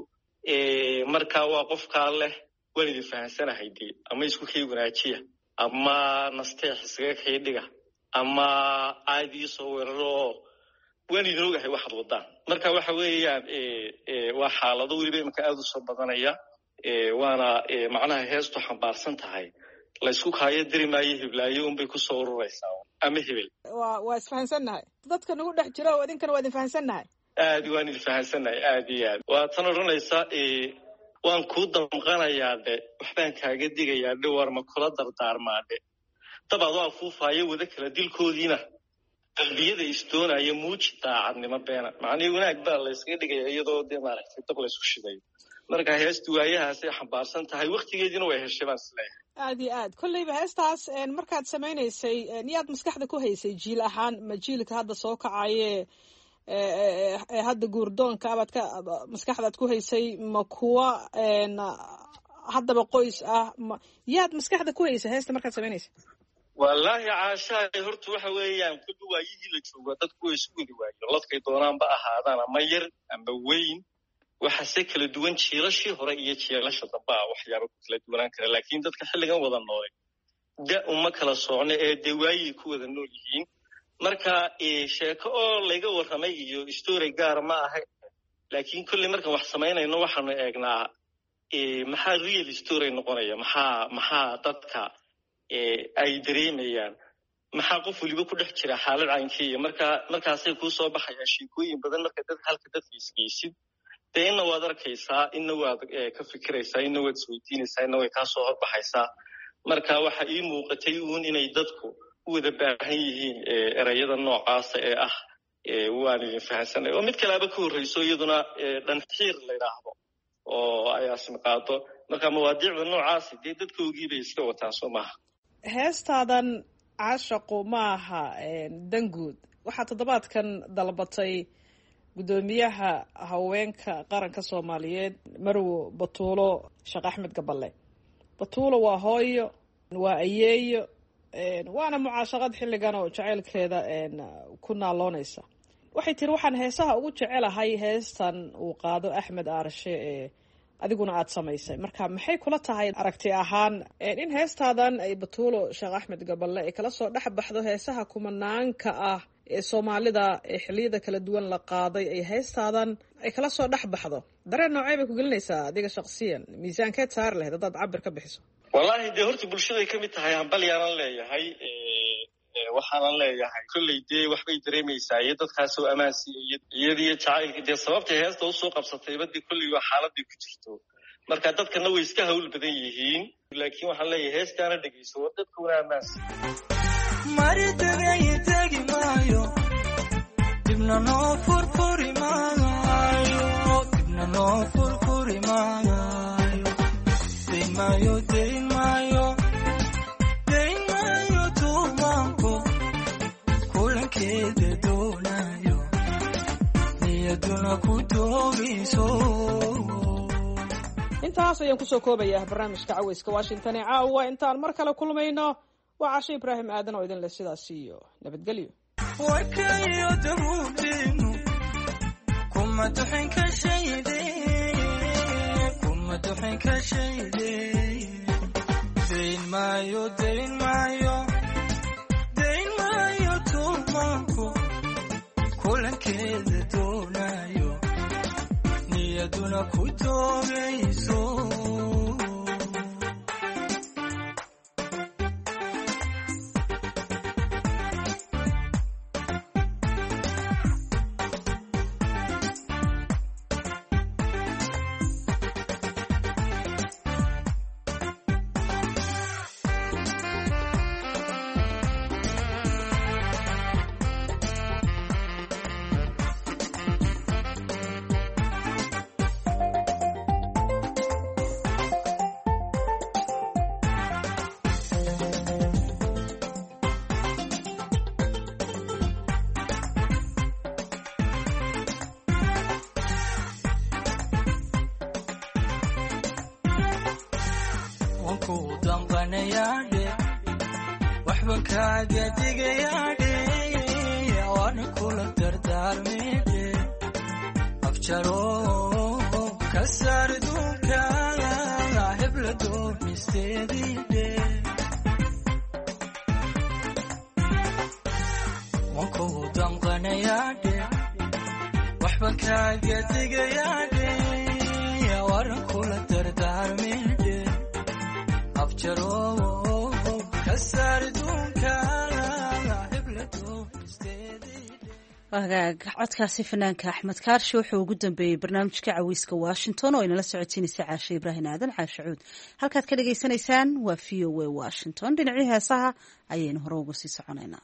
marka waa qofkaa leh waan idin fahansanahay dee ama isku kay wanaajiya ama nasteex isaga kay dhiga ama aad ii soo weeraro oo waan idin ogahay waxaad wadaan marka waxa weeyaan waa xaalado weliba imika aada u soo badanaya waana macnaha heestu xambaarsan tahay laysku kaayo diri maayo hiblaayo unbay kusoo ururaysaa ama hebel waa isfahansannahay dadka nagu dhex jira oo idinkana waa idin fahansannahay aad waan idin fahansannahay aad iyo aad waa tan odhanaysaa waan kuu damqanayaa dhe waxbaan kaaga digayaa dhe war ma kula dardaarmaa dhe dabaad waa fuufaayo wada kala dilkoodiina qalbiyada isdoonaya muuji daacadnimo beena macnihii wanaag baa layskaga dhigaya iyadoo dee maaragtay dab laysku shidayo marka heestu waayahaasay xambaarsan tahay waktigeediina way heshay baan isleeyahay aad iyo aad kolleyba heestaas markaad samaynaysay yaad maskaxda ku haysay jiil ahaan ma jiilka hadda soo kacaye hadda guurdoonka abaad ka maskaxdaad ku haysay ma kuwa haddaba qoys ah yaad maskaxda ku haysay heesta markaad samaynaysa wallaahi caashaay horta waxa weeyaan kulli waayihii la jooga dadku way isu wadi waayo ladkay doonaanba ahaadaan ama yar ama weyn waxaase kala duwan jiilashii hore iyo jiilasha dambe ah waxyaaba ku kala duwanaan kara laakiin dadka xilligan wada noolay da uma kala socno ee dee waayay ku wada nool yihiin marka sheeko oo laga warramay iyo story gaar ma aha laakiin kulli markaan wax samaynayno waxaanu eegnaa maxaa real story noqonaya maxaa dadka ay dareemayaan maxaa qof waliba ku dhex jira xaalad caynkiya markaasay kuu soo baxayaan sheekooyin badan marka halka dadka isgeysid dee inna waad arkaysaa inna waad ka fikiraysaa inna waad isweydiinaysaa inna way kaa soo horbaxaysaa marka waxa ii muuqatay uun inay dadku u wada baahan yihiin erayada noocaasa ee ah waan idin fahansanay oo mid kalaaba ka horreyso iyaduna dhanxiir la yidhaahdo oo ay asmi qaado marka mawaadiicda noocaasi dee dadkoogii bay iska wataan soo maaha heestaadan caashaqu maaha danguud waxaa toddobaadkan dalbatay guddoomiyaha haweenka qaranka soomaaliyeed marwo batuulo sheekh axmed gaballe batuulo waa hooyo waa ayeeyo waana mucaashaqad xilligan oo jaceylkeeda ku naaloonaysa waxay tiri waxaan heesaha ugu jecelahay heestan uu qaado axmed aarshe adiguna aad samaysay marka maxay kula tahay aragti ahaan in heestaadan ay batuulo sheekh axmed gaballe ay kala soo dhex baxdo heesaha kumanaanka ah ee soomaalida ee xilliyada kala duwan la qaaday ay heestaadan ay kala soo dhex baxdo dareen noocee bay ku gelinaysaa adiga shaksiyan miisaankeed saari lahayd haddaad cabir ka bixiso wallahi dee horta bulshaday ka mid tahay hambalyaanan leeyahay waxaanan leeyahay kolley dee waxbay dareemaysaa iyo dadkaasoo ammaan siiyay iyadiyo jacaylka dee sababtay heesta usoo qabsatayba dee kolley waa xaaladii ku jirto marka dadkana way iska hawl badan yihiin laakiin waxaan leeyahay heestaana dhegeyso war dadkuna ammaan siiy mari tagay tagi maayo dibna noo furfuri maayo dibna noo furfuri maayo dayn maayo dayn maayo dayn maayo tuumaanku kulankeeda doonayo niyaduna ku doogayso intaas ayaan kusoo koobayaa barnaamijka caweyska washington ee caawa intaan mar kale kulmayno waa cashe ibraahim aadan oo idin leh sidaas iyo nabadgelyo warkayo dabuuteenu kuma duxin ka shayde kuma duxin ka shayde dayn maayo dayn maayo dayn maayo tuumaanku kulankeeda doonayo niyaduna ku doogayso waxba kaaga digayaadhe waana kula dardaarmeedhe afjaro ka saar duunka hebla doonisteediidhe wankuu damqanayaadhe waxba kaaga digayaadhe waana kula dardaarmeedhe afjaro wagaag codkaasi fanaanka axmed kaarshe wuxuu ugu dambeeyey barnaamijka caweyska washington oo inala socotiinaysa caashe ibraahim aadan caashe cuud halkaad ka dhagaysanaysaan waa v o a washington dhinacii heesaha ayaynu hore uga sii soconaynaa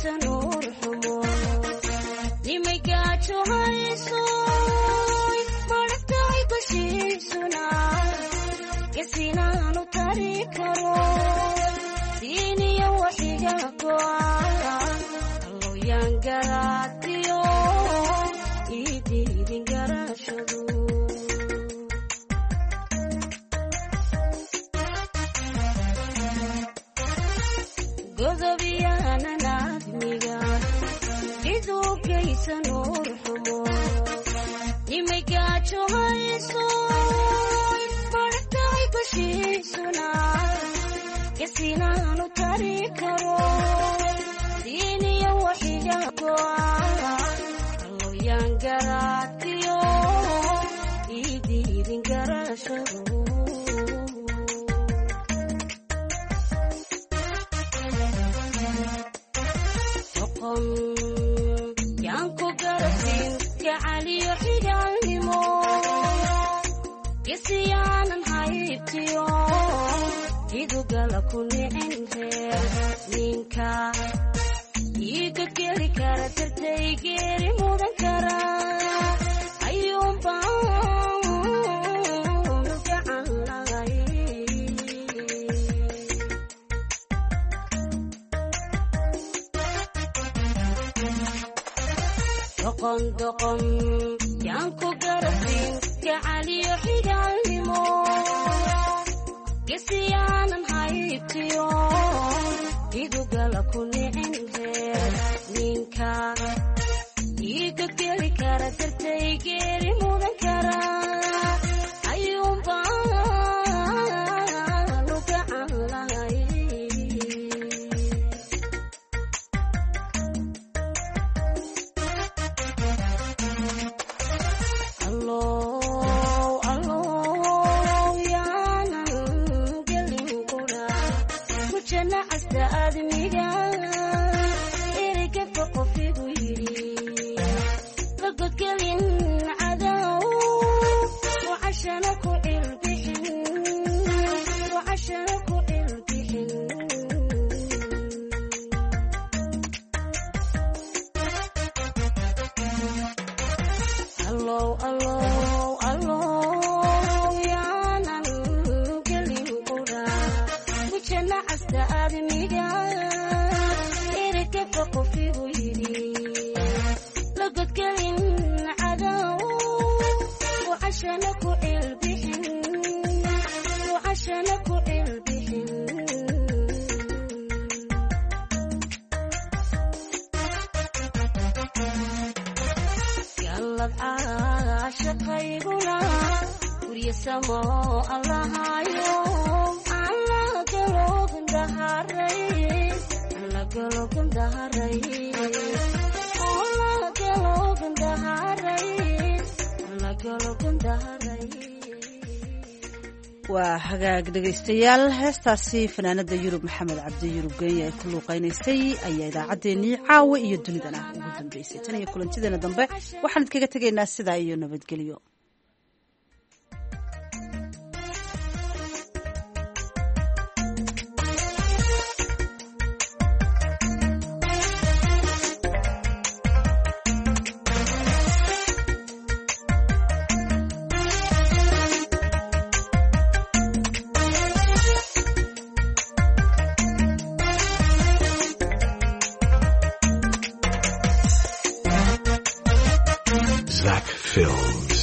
waa hagaag dhegaystayaal heestaasi fanaanada yurub maxamed cabdi yurub geenya ay ku luuqaynaysay ayaa idaacaddeenii caawa iyo dunidana ugu dambaysay tan iyo kulantideena dambe waxaan idkaga tegaynaa sidaa iyo nabadgelyo. Films.